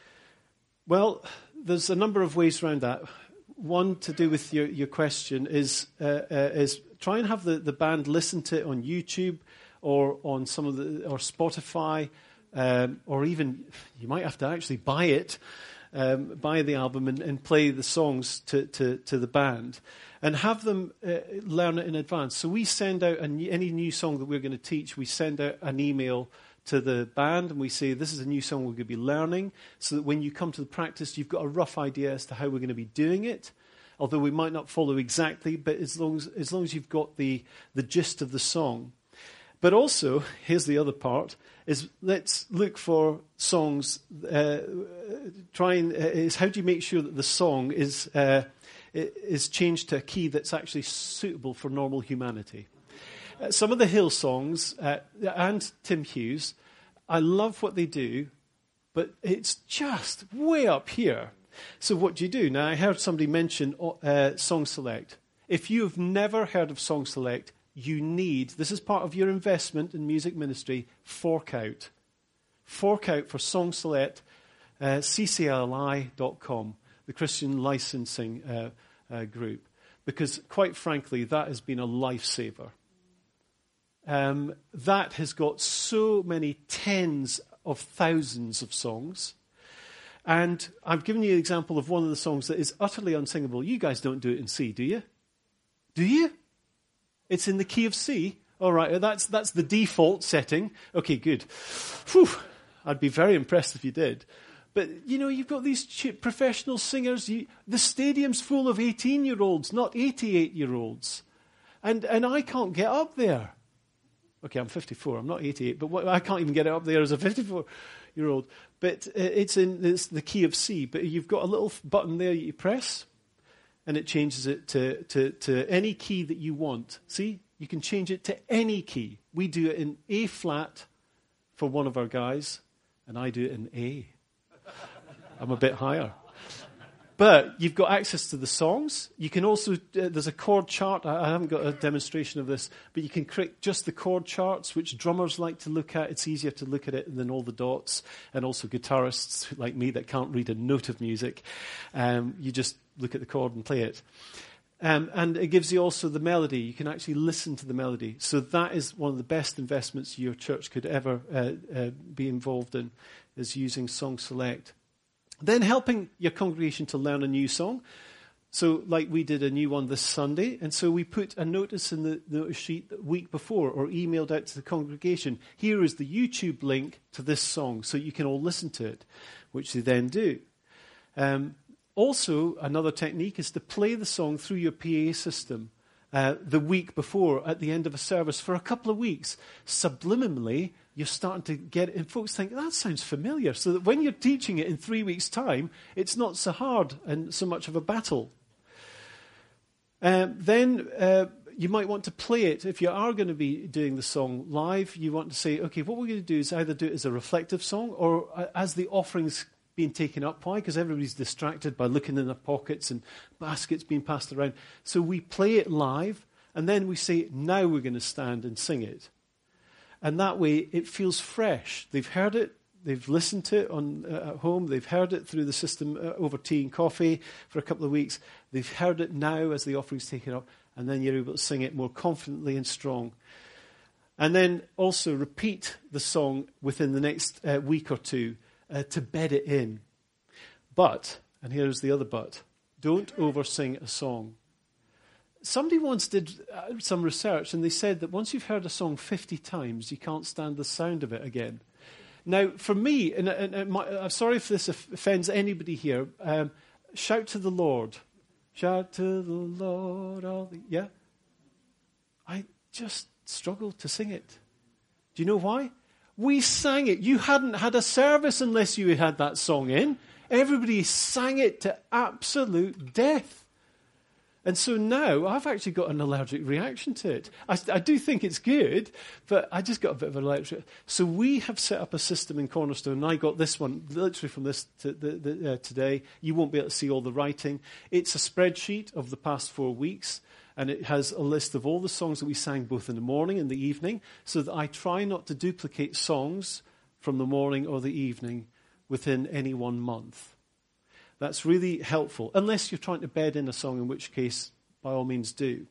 Well, there's a number of ways around that. One, to do with your, your question, is uh, uh, is try and have the, the band listen to it on YouTube or on some of the or Spotify, um, or even you might have to actually buy it, um, buy the album and, and play the songs to, to, to the band. And have them uh, learn it in advance. So we send out a new, any new song that we're going to teach, we send out an email to the band and we say, this is a new song we're going to be learning, so that when you come to the practice, you've got a rough idea as to how we're going to be doing it. Although we might not follow exactly, but as long as, as, long as you've got the, the gist of the song. But also, here's the other part, is let's look for songs, uh, try and, uh, is how do you make sure that the song is... Uh, is changed to a key that's actually suitable for normal humanity. Uh, some of the Hill songs, uh, and Tim Hughes, I love what they do, but it's just way up here. So what do you do? Now, I heard somebody mention uh, Song Select. If you have never heard of Song Select, you need, this is part of your investment in music ministry, fork out. Fork out for Song Select, uh, C C L I dot com. The Christian licensing uh, uh, group, because quite frankly, that has been a lifesaver. Um, that has got so many tens of thousands of songs. And I've given you an example of one of the songs that is utterly unsingable. You guys don't do it in C, do you? Do you? It's in the key of C. All right, that's that's the default setting. Okay, good. Whew, I'd be very impressed if you did. But, you know, you've got these ch- professional singers. You, the stadium's full of eighteen-year-olds, not eighty-eight-year-olds. And and I can't get up there. Okay, I'm fifty-four. I'm not eighty-eight, but what, I can't even get up there as a fifty-four-year-old. But uh, it's in it's the key of C. But you've got a little button there you press, and it changes it to, to, to any key that you want. See? You can change it to any key. We do it in A flat for one of our guys, and I do it in A. I'm a bit higher. But you've got access to the songs. You can also, uh, there's a chord chart. I, I haven't got a demonstration of this, but you can create just the chord charts, which drummers like to look at. It's easier to look at it than all the dots. And also guitarists like me that can't read a note of music. Um, you just look at the chord and play it. Um, and it gives you also the melody. You can actually listen to the melody. So that is one of the best investments your church could ever uh, uh, be involved in, is using Song Select. Then helping your congregation to learn a new song. So like we did a new one this Sunday, and so we put a notice in the notice sheet the week before or emailed out to the congregation. Here is the YouTube link to this song so you can all listen to it, which they then do. Um, also, another technique is to play the song through your P A system uh, the week before at the end of a service for a couple of weeks. Subliminally, you're starting to get it, and folks think, that sounds familiar, so that when you're teaching it in three weeks' time, it's not so hard and so much of a battle. Um, then uh, you might want to play it. If you are going to be doing the song live, you want to say, okay, what we're going to do is either do it as a reflective song or uh, as the offerings being taken up. Why? Because everybody's distracted by looking in their pockets and baskets being passed around. So we play it live, and then we say, now we're going to stand and sing it. And that way, it feels fresh. They've heard it. They've listened to it on, uh, at home. They've heard it through the system uh, over tea and coffee for a couple of weeks. They've heard it now as the offering's taken up, and then you're able to sing it more confidently and strong. And then also repeat the song within the next uh, week or two uh, to bed it in. But, and here's the other but, don't oversing a song. Somebody once did uh, some research, and they said that once you've heard a song fifty times, you can't stand the sound of it again. Now, for me, and, and, and my, I'm sorry if this offends anybody here, um, shout to the Lord. Shout to the Lord. All the, yeah? I just struggle to sing it. Do you know why? We sang it. You hadn't had a service unless you had that song in. Everybody sang it to absolute death. And so now I've actually got an allergic reaction to it. I, I do think it's good, but I just got a bit of an allergic. So we have set up a system in Cornerstone, and I got this one literally from this to the, the, uh, today. You won't be able to see all the writing. It's a spreadsheet of the past four weeks, and it has a list of all the songs that we sang both in the morning and the evening, so that I try not to duplicate songs from the morning or the evening within any one month. That's really helpful, unless you're trying to bed in a song, in which case, by all means, do.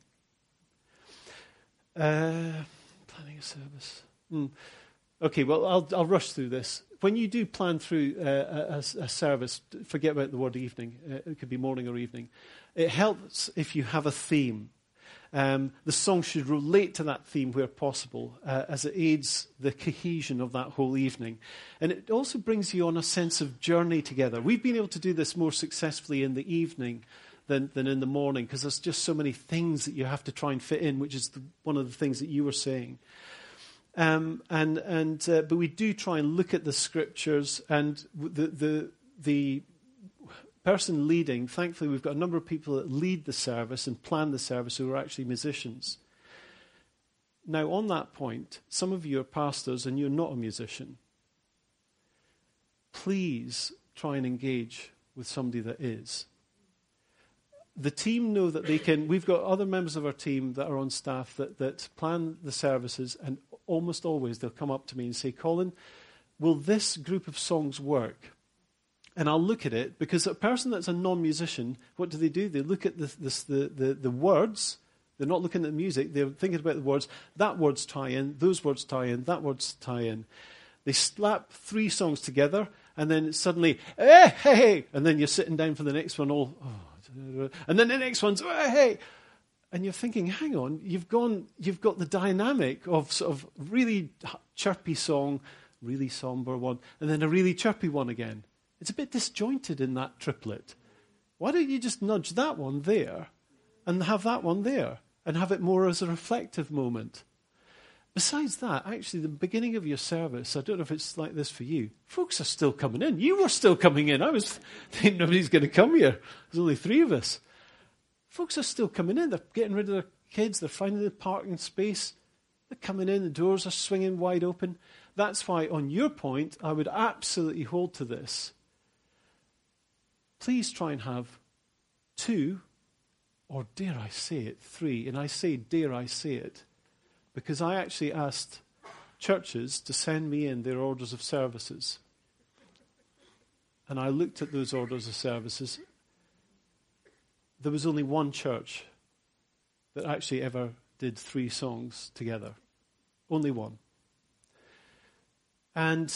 Uh, planning a service. Mm. Okay, well, I'll, I'll rush through this. When you do plan through uh, a, a service, forget about the word evening. Uh, it could be morning or evening. It helps if you have a theme. Um, the song should relate to that theme where possible, uh, as it aids the cohesion of that whole evening. And it also brings you on a sense of journey together. We've been able to do this more successfully in the evening than, than in the morning, because there's just so many things that you have to try and fit in, which is the, one of the things that you were saying. Um, and and uh, but we do try and look at the scriptures, and the the the person leading, thankfully we've got a number of people that lead the service and plan the service who are actually musicians. Now, on that point, some of you are pastors and you're not a musician. Please try and engage with somebody that is. The team know that they can. We've got other members of our team that are on staff that, that plan the services, and almost always they'll come up to me and say, Colin, will this group of songs work? And I'll look at it, because a person that's a non-musician, what do they do? They look at the, this, the, the, the words, They're not looking at the music. They're thinking about the words. That word's tie in. Those words tie in. That word's tie in. They slap three songs together, and then suddenly, hey, hey, hey, and then you're sitting down for the next one all, oh, and then the next one's, hey, hey. And you're thinking, hang on, you've gone, you've got the dynamic of sort of really chirpy song, really somber one, and then a really chirpy one again. It's a bit disjointed in that triplet. Why don't you just nudge that one there and have that one there and have it more as a reflective moment? Besides that, actually, the beginning of your service, I don't know if it's like this for you, folks are still coming in. You were still coming in. I was thinking nobody's going to come here. There's only three of us. Folks are still coming in. They're getting rid of their kids. They're finding the parking space. They're coming in. The doors are swinging wide open. That's why, on your point, I would absolutely hold to this. Please try and have two, or dare I say it, three. And I say dare I say it, because I actually asked churches to send me in their orders of services. And I looked at those orders of services. There was only one church that actually ever did three songs together. Only one. And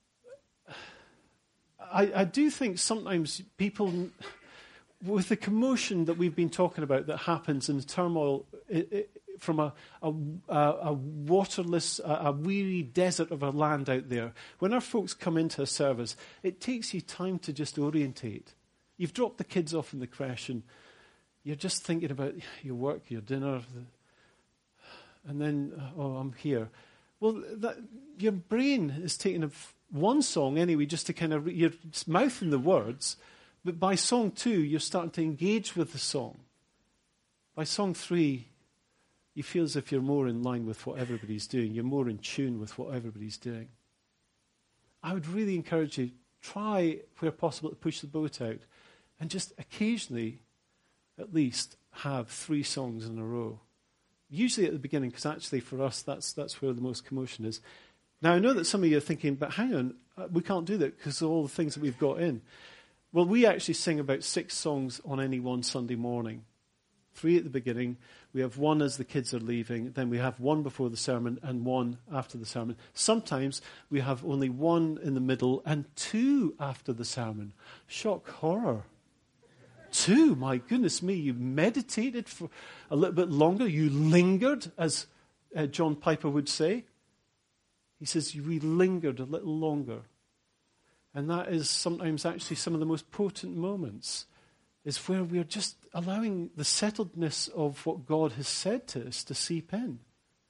I, I do think sometimes people, with the commotion that we've been talking about that happens in the turmoil, it, it, from a, a, a waterless, a, a weary desert of a land out there, when our folks come into a service, it takes you time to just orientate. You've dropped the kids off in the creche and you're just thinking about your work, your dinner, and then, oh, I'm here. Well, that, your brain is taking a, one song anyway, just to kind of, re- you're mouthing the words, but by song two, you're starting to engage with the song. By song three, you feel as if you're more in line with what everybody's doing. You're more in tune with what everybody's doing. I would really encourage you, try, where possible, to push the boat out and just occasionally, at least, have three songs in a row. Usually at the beginning, because actually for us, that's that's where the most commotion is. Now, I know that some of you are thinking, but hang on, we can't do that because of all the things that we've got in. Well, we actually sing about six songs on any one Sunday morning. Three at the beginning. We have one as the kids are leaving. Then we have one before the sermon and one after the sermon. Sometimes we have only one in the middle and two after the sermon. Shock horror. Two, my goodness me, you meditated for a little bit longer. You lingered, as uh, John Piper would say. He says, we lingered a little longer. And that is sometimes actually some of the most potent moments, is where we're just allowing the settledness of what God has said to us to seep in.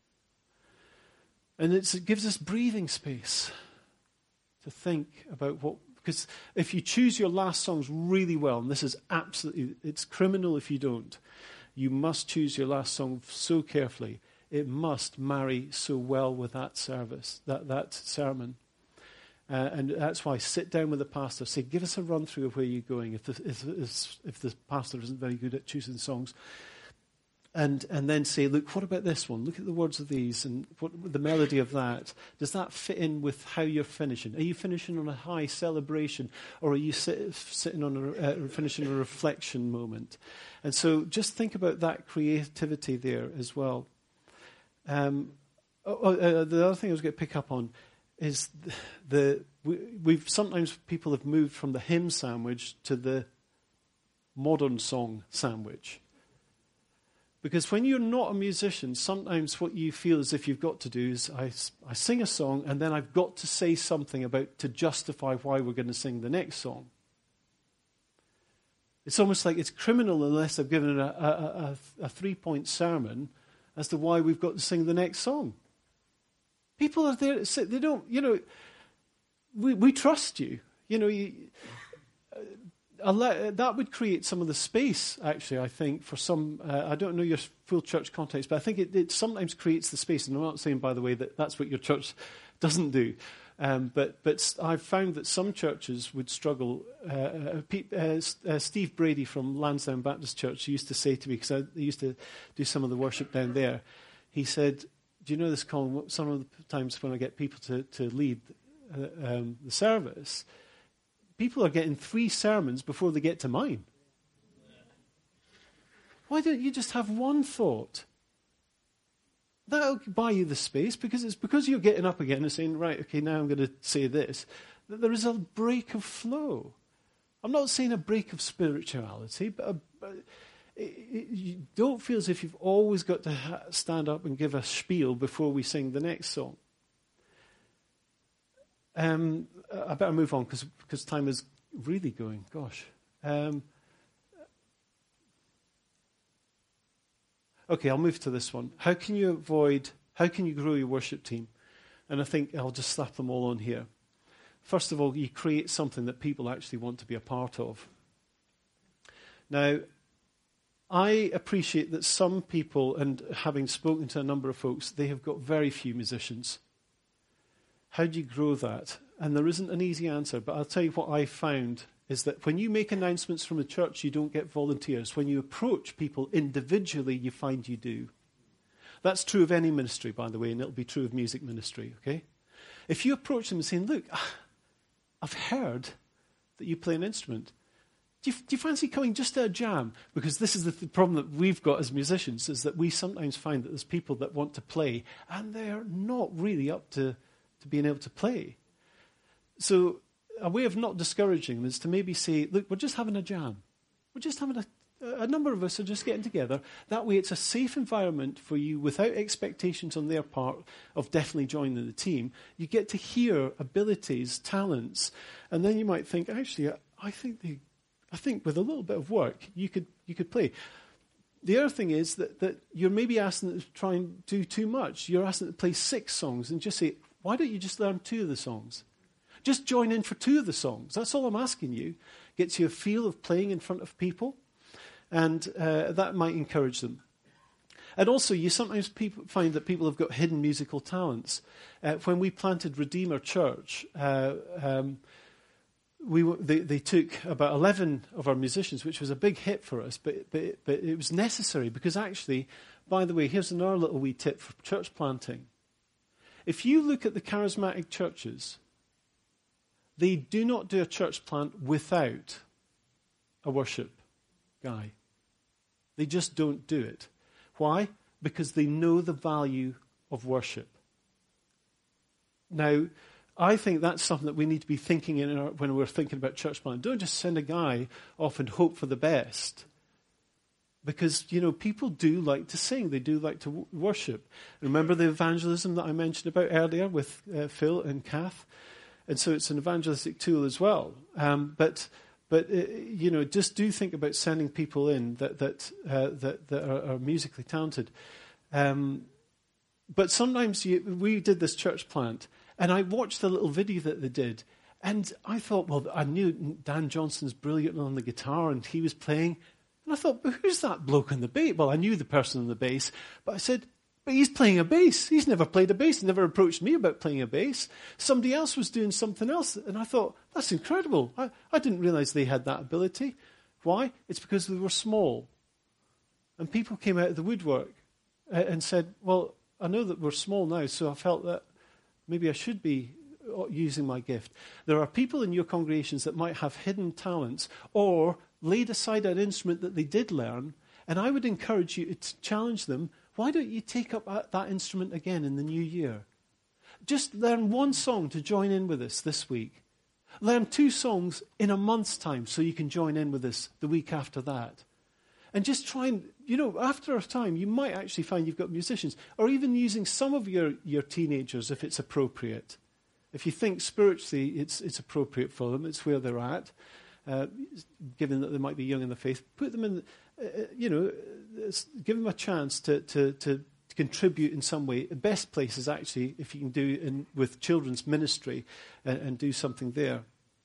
And it's, it gives us breathing space to think about what, because if you choose your last songs really well, and this is absolutely, it's criminal if you don't, you must choose your last song so carefully. It must marry so well with that service, that, that sermon. Uh, and that's why sit down with the pastor, say, give us a run through of where you're going if the, if, if, if the pastor isn't very good at choosing songs. And and then say, look, what about this one? Look at the words of these and what the melody of that. Does that fit in with how you're finishing? Are you finishing on a high celebration, or are you sit, sitting on a, uh, finishing a reflection moment? And so just think about that creativity there as well. Um, oh, uh, the other thing I was going to pick up on is the, the we, we've sometimes people have moved from the hymn sandwich to the modern song sandwich. Because when you're not a musician, sometimes what you feel as if you've got to do is I, I sing a song and then I've got to say something about to justify why we're going to sing the next song. It's almost like it's criminal unless I've given a, a, a, a three-point sermon as to why we've got to sing the next song. People are there, they don't, you know, we, we trust you. You know, you, uh, that would create some of the space, actually, I think, for some, uh, I don't know your full church context, but I think it, it sometimes creates the space. And I'm not saying, by the way, that that's what your church doesn't do. Um, but but I've found that some churches would struggle. Uh, uh, uh, Steve Brady from Lansdowne Baptist Church used to say to me, because I used to do some of the worship down there, he said, do you know this, Colin, some of the times when I get people to, to lead uh, um, the service, people are getting three sermons before they get to mine. Why don't you just have one thought? That'll buy you the space, because it's because you're getting up again and saying, right, okay, now I'm going to say this, that there is a break of flow. I'm not saying a break of spirituality, but, a, but it, it, you don't feel as if you've always got to ha- stand up and give a spiel before we sing the next song. Um, I better move on because time is really going. Gosh. Um, okay, I'll move to this one. How can you avoid, how can you grow your worship team? And I think I'll just slap them all on here. First of all, you create something that people actually want to be a part of. Now, I appreciate that some people, and having spoken to a number of folks, they have got very few musicians. How do you grow that? And there isn't an easy answer, but I'll tell you what I found is that when you make announcements from the church, you don't get volunteers. When you approach people individually, you find you do. That's true of any ministry, by the way, and it'll be true of music ministry, okay? If you approach them and say, look, I've heard that you play an instrument. Do you, do you fancy coming just to a jam? Because this is the th- problem that we've got as musicians, is that we sometimes find that there's people that want to play, and they're not really up to, to being able to play. So a way of not discouraging them is to maybe say, look, we're just having a jam. We're just having a, a number of us are just getting together. That way it's a safe environment for you without expectations on their part of definitely joining the team. You get to hear abilities, talents, and then you might think, actually, I, I think they, I think with a little bit of work, you could you could play. The other thing is that, that you're maybe asking them to try and do too much. You're asking them to play six songs and just say, why don't you just learn two of the songs? Just join in for two of the songs. That's all I'm asking you. Gets you a feel of playing in front of people, and uh, that might encourage them. And also, you sometimes people find that people have got hidden musical talents. Uh, when we planted Redeemer Church, uh, um, we w- they, they took about eleven of our musicians, which was a big hit for us, but, but, but it was necessary because actually, by the way, here's another little wee tip for church planting. If you look at the charismatic churches, they do not do a church plant without a worship guy. They just don't do it. Why? Because they know the value of worship. Now, I think that's something that we need to be thinking in our, when we're thinking about church planting. Don't just send a guy off and hope for the best. Because, you know, people do like to sing. They do like to w- worship. Remember the evangelism that I mentioned about earlier with uh, Phil and Kath? And so it's an evangelistic tool as well. Um, but, but uh, you know, just do think about sending people in that that uh, that, that are, are musically talented. Um, but sometimes you, we did this church plant, and I watched the little video that they did, and I thought, well, I knew Dan Johnson's brilliant on the guitar, and he was playing. And I thought, but who's that bloke on the bass? Well, I knew the person on the bass, but I said, but he's playing a bass. He's never played a bass. He never approached me about playing a bass. Somebody else was doing something else. And I thought, that's incredible. I, I didn't realize they had that ability. Why? It's because they were small. And people came out of the woodwork and said, well, I know that we're small now, so I felt that maybe I should be using my gift. There are people in your congregations that might have hidden talents or laid aside an instrument that they did learn. And I would encourage you to challenge them. Why don't you take up that instrument again in the new year? Just learn one song to join in with us this week. Learn two songs in a month's time so you can join in with us the week after that. And just try and, you know, after a time, you might actually find you've got musicians. Or even using some of your, your teenagers if it's appropriate. If you think spiritually it's, it's appropriate for them, it's where they're at. Uh, given that they might be young in the faith, put them in, uh, you know, give them a chance to, to, to contribute in some way. The best place is actually if you can do in, with children's ministry and, and do something there.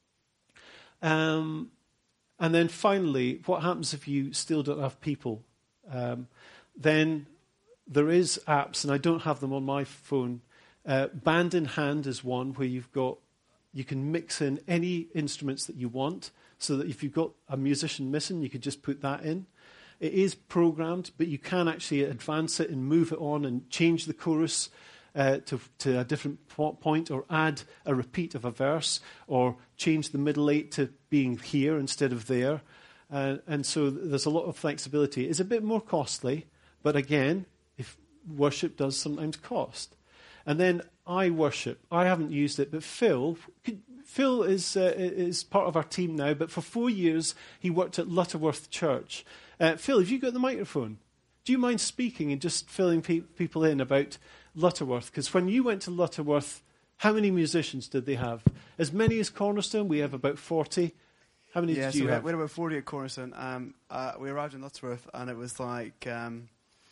Um, and then finally, what happens if you still don't have people? Um, then there is apps, and I don't have them on my phone. Uh, Band in Hand is one where you've got, you can mix in any instruments that you want. So that if you've got a musician missing, you could just put that in. It is programmed, but you can actually advance it and move it on and change the chorus uh, to, to a different point, or add a repeat of a verse, or change the middle eight to being here instead of there. Uh, and so there's a lot of flexibility. It's a bit more costly, but again, if worship does sometimes cost. And then I worship. I haven't used it, but Phil, could, Phil is uh, is part of our team now, but for four years he worked at Lutterworth Church. Uh, Phil, have you got the microphone? Do you mind speaking and just filling pe- people in about Lutterworth? Because when you went to Lutterworth, how many musicians did they have? As many as Cornerstone? We have about forty. How many yeah, did so you we have? had, we had about forty at Cornerstone. Um, uh, we arrived in Lutterworth, and it was like um,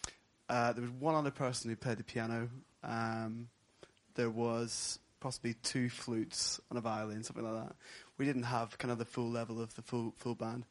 uh, there was one other person who played the piano. Um, there was possibly two flutes and a violin, something like that. We didn't have kind of the full level of the full full band.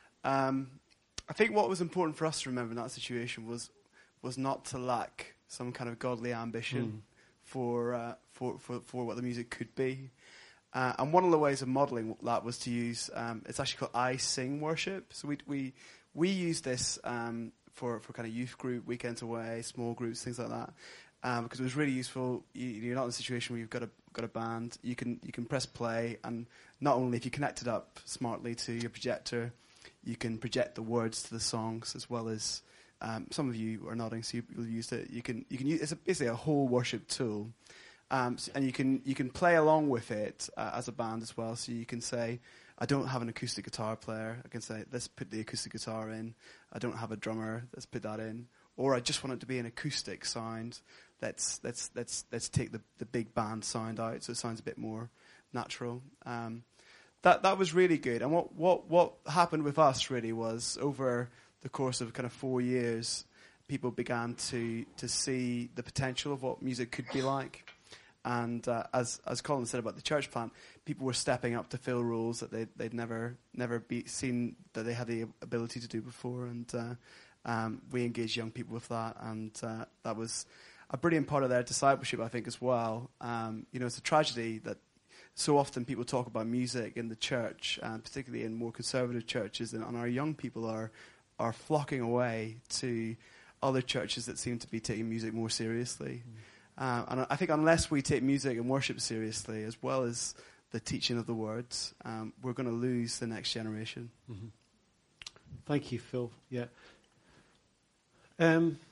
Um, I think what was important for us to remember in that situation was was not to lack some kind of godly ambition mm. for, uh, for for for what the music could be. Uh, and one of the ways of modelling that was to use um, it's actually called I Sing Worship. So we we we use this um, for for kind of youth group, weekends away, small groups, things like that. Um, because it was really useful. You, you're not in a situation where you've got a got a band. You can you can press play, and not only if you connect it up smartly to your projector, you can project the words to the songs as well as um, some of you are nodding, so you, you'll use it. You can you can use it's a, basically a whole worship tool, um, so, and you can you can play along with it uh, as a band as well. So you can say, I don't have an acoustic guitar player. I can say, let's put the acoustic guitar in. I don't have a drummer. Let's put that in. Or I just want it to be an acoustic sound. Let's let's let's let's take the, the big band sound out, so it sounds a bit more natural. Um, that that was really good. And what, what, what happened with us really was over the course of kind of four years, people began to to see the potential of what music could be like. And uh, as as Colin said about the church plant, people were stepping up to fill roles that they they'd never never be seen that they had the ability to do before. And uh, um, we engaged young people with that, and uh, that was a brilliant part of their discipleship, I think, as well. Um, you know, it's a tragedy that so often people talk about music in the church, uh, particularly in more conservative churches, and, and our young people are are flocking away to other churches that seem to be taking music more seriously. Mm. Uh, and I think unless we take music and worship seriously, as well as the teaching of the words, um, we're going to lose the next generation. Mm-hmm. Thank you, Phil. Yeah. Um,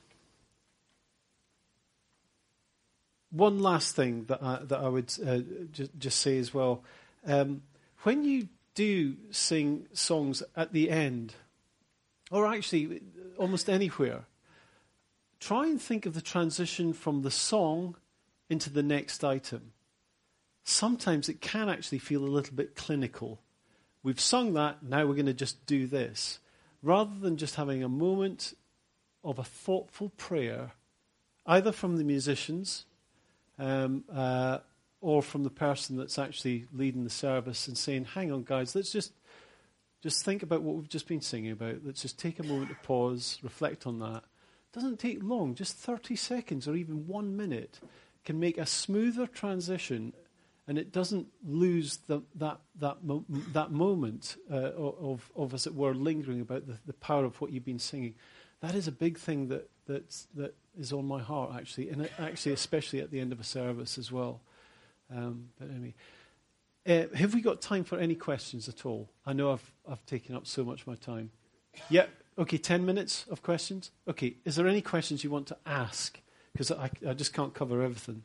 one last thing that I, that I would uh, just, just say as well. Um, when you do sing songs at the end, or actually almost anywhere, try and think of the transition from the song into the next item. Sometimes it can actually feel a little bit clinical. We've sung that, now we're going to just do this. Rather than just having a moment of a thoughtful prayer, either from the musicians um, uh, or from the person that's actually leading the service and saying, hang on guys, let's just just think about what we've just been singing about. Let's just take a moment to pause, reflect on that. It doesn't take long, just thirty seconds or even one minute can make a smoother transition, and it doesn't lose the, that that mo- that moment uh, of, of, as it were, lingering about the, the power of what you've been singing. That is a big thing that that's, that is on my heart, actually, and actually especially at the end of a service as well. Um, but anyway, uh, have we got time for any questions at all? I know I've I've taken up so much of my time. Yeah. Okay, ten minutes of questions. Okay, is there any questions you want to ask? Because I, I just can't cover everything.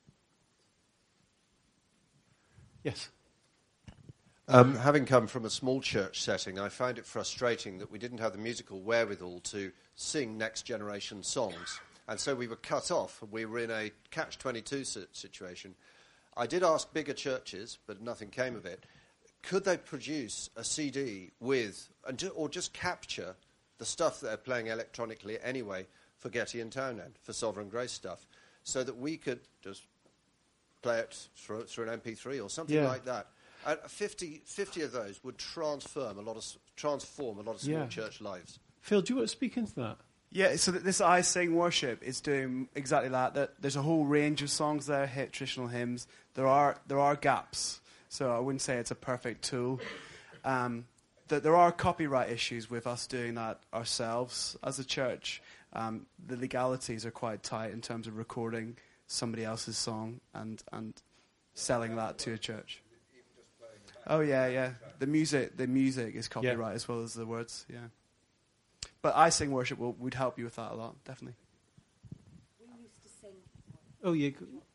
Yes. Um, having come from a small church setting, I found it frustrating that we didn't have the musical wherewithal to sing next generation songs. And so we were cut off. We were in a catch twenty-two situation. I did ask bigger churches, but nothing came of it. Could they produce a C D with, or just capture the stuff that they're playing electronically anyway for Getty and Townend, for Sovereign Grace stuff, so that we could just play it through, through an M P three or something yeah. like that. And fifty, fifty of those would transform a lot of transform a lot of small yeah. church lives. Phil, do you want to speak into that? Yeah, so this I Sing Worship is doing exactly that. that. There's a whole range of songs there, hit traditional hymns. There are there are gaps, so I wouldn't say it's a perfect tool. Um, that there are copyright issues with us doing that ourselves as a church. Um, the legalities are quite tight in terms of recording somebody else's song and, and selling that to a church. Oh yeah, yeah. The music, the music is copyright yeah. as well as the words. Yeah. But I Sing Worship will, would help you with that a lot, definitely. We used to sing. Oh yeah.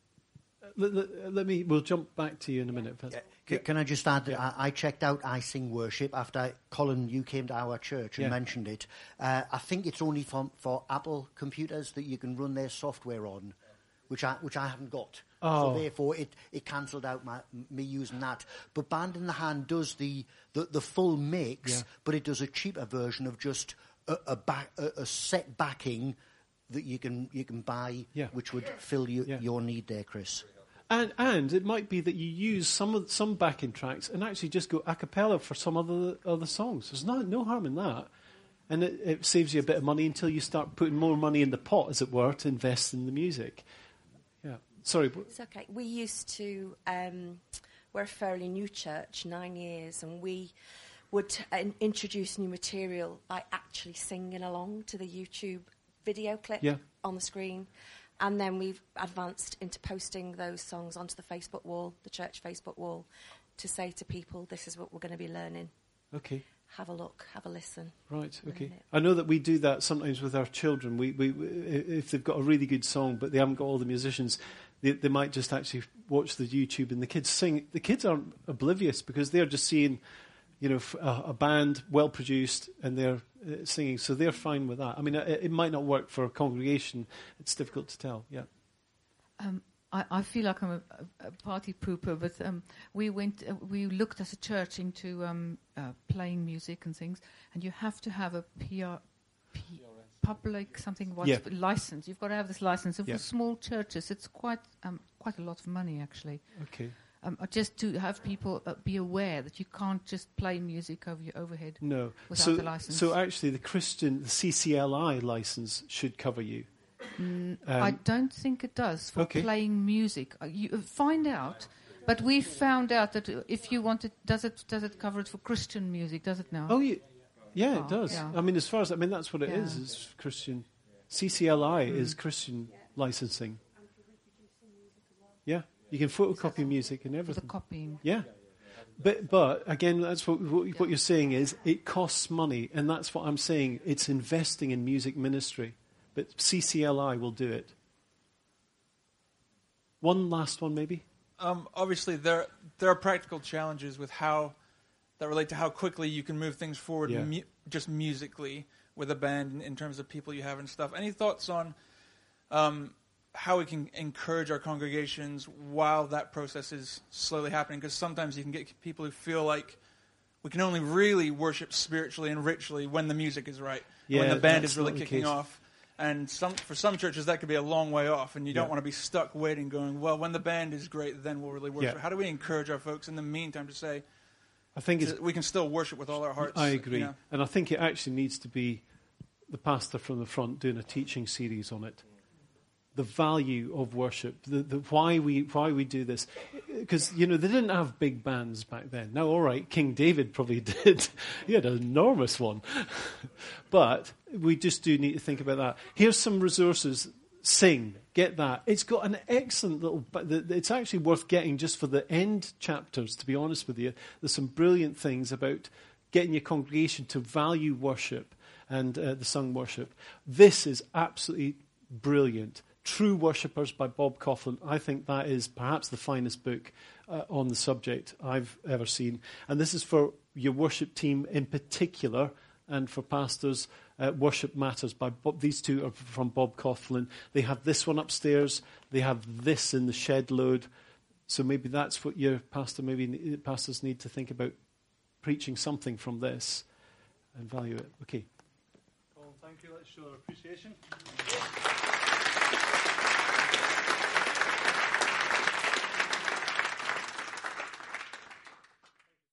Let, let, let me. We'll jump back to you in a minute. Yeah. Can, can I just add that yeah. I, I checked out I Sing Worship after I, Colin, you came to our church and yeah. mentioned it. Uh, I think it's only for, for Apple computers that you can run their software on, which I which I haven't got. Oh. So therefore, it, it cancelled out my, me using that. But Band in the Hand does the the, the full mix, yeah. but it does a cheaper version of just a, a, back, a, a set backing that you can you can buy, yeah. which would fill you, yeah. your need there, Chris. And and it might be that you use some of some backing tracks and actually just go a cappella for some other other songs. There's no no harm in that, and it, it saves you a bit of money until you start putting more money in the pot, as it were, to invest in the music. Yeah, sorry. It's okay. We used to. Um, we're a fairly new church, nine years, and we would uh, introduce new material by actually singing along to the YouTube video clip yeah. on the screen. And then we've advanced into posting those songs onto the Facebook wall, the church Facebook wall, to say to people, this is what we're going to be learning. Okay. Have a look, have a listen. Right, okay. I know that we do that sometimes with our children. We, we, if they've got a really good song, but they haven't got all the musicians, they, they might just actually watch the YouTube and the kids sing. The kids aren't oblivious because they're just seeing, you know, a, a band, well-produced, and they're uh, singing, so they're fine with that. I mean, it, it might not work for a congregation. It's difficult to tell, yeah. Um, I, I feel like I'm a, a party pooper, but um, we went, uh, we looked as a church into um, uh, playing music and things, and you have to have a P R, P, public something what's yeah. license. You've got to have this license. And yeah. for small churches, it's quite um, quite a lot of money, actually. Okay. Um, just to have people uh, be aware that you can't just play music over your overhead no. without so, the license. So actually the Christian, the C C L I license should cover you. Mm, um, I don't think it does for okay. playing music. Uh, you uh, find out, but we found out that uh, if you want it, does it does it cover it for Christian music? Does it now? Oh, yeah, yeah oh, it does. Yeah. I mean, as far as I mean, that's what it yeah. is. Is Christian C C L I mm. is Christian yeah. licensing. And for reproducing music as well. Yeah. You can photocopy music and everything. For the copying. Yeah. But, but again, that's what, what, yeah. what you're saying is it costs money, and that's what I'm saying. It's investing in music ministry. But C C L I will do it. One last one, maybe? Um, obviously, there there are practical challenges with how that relate to how quickly you can move things forward yeah. mu- just musically with a band in, in terms of people you have and stuff. Any thoughts on um, how we can encourage our congregations while that process is slowly happening? Because sometimes you can get people who feel like we can only really worship spiritually and richly when the music is right, yeah, when the band is really the kicking case. off. And some, for some churches, that could be a long way off, and you yeah. don't want to be stuck waiting, going, well, when the band is great, then we'll really worship. Yeah. How do we encourage our folks in the meantime to say, I think to, we can still worship with all our hearts? I agree. You know? And I think it actually needs to be the pastor from the front doing a teaching series on it. The value of worship, the, the why we why we do this, because you know they didn't have big bands back then. Now, all right, King David probably did; he had an enormous one, but we just do need to think about that. Here's some resources. Sing, get that. It's got an excellent little. It's actually worth getting just for the end chapters. To be honest with you, there's some brilliant things about getting your congregation to value worship and uh, the sung worship. This is absolutely brilliant. True Worshippers by Bob Coughlin. I think that is perhaps the finest book uh, on the subject I've ever seen. And this is for your worship team in particular and for pastors. Uh, Worship Matters by Bob. These two are from Bob Coughlin. They have this one upstairs. They have this in the shed load. So maybe that's what your pastor, maybe pastors need to think about, preaching something from this and value it. Okay. Well, thank you. Let's show our appreciation.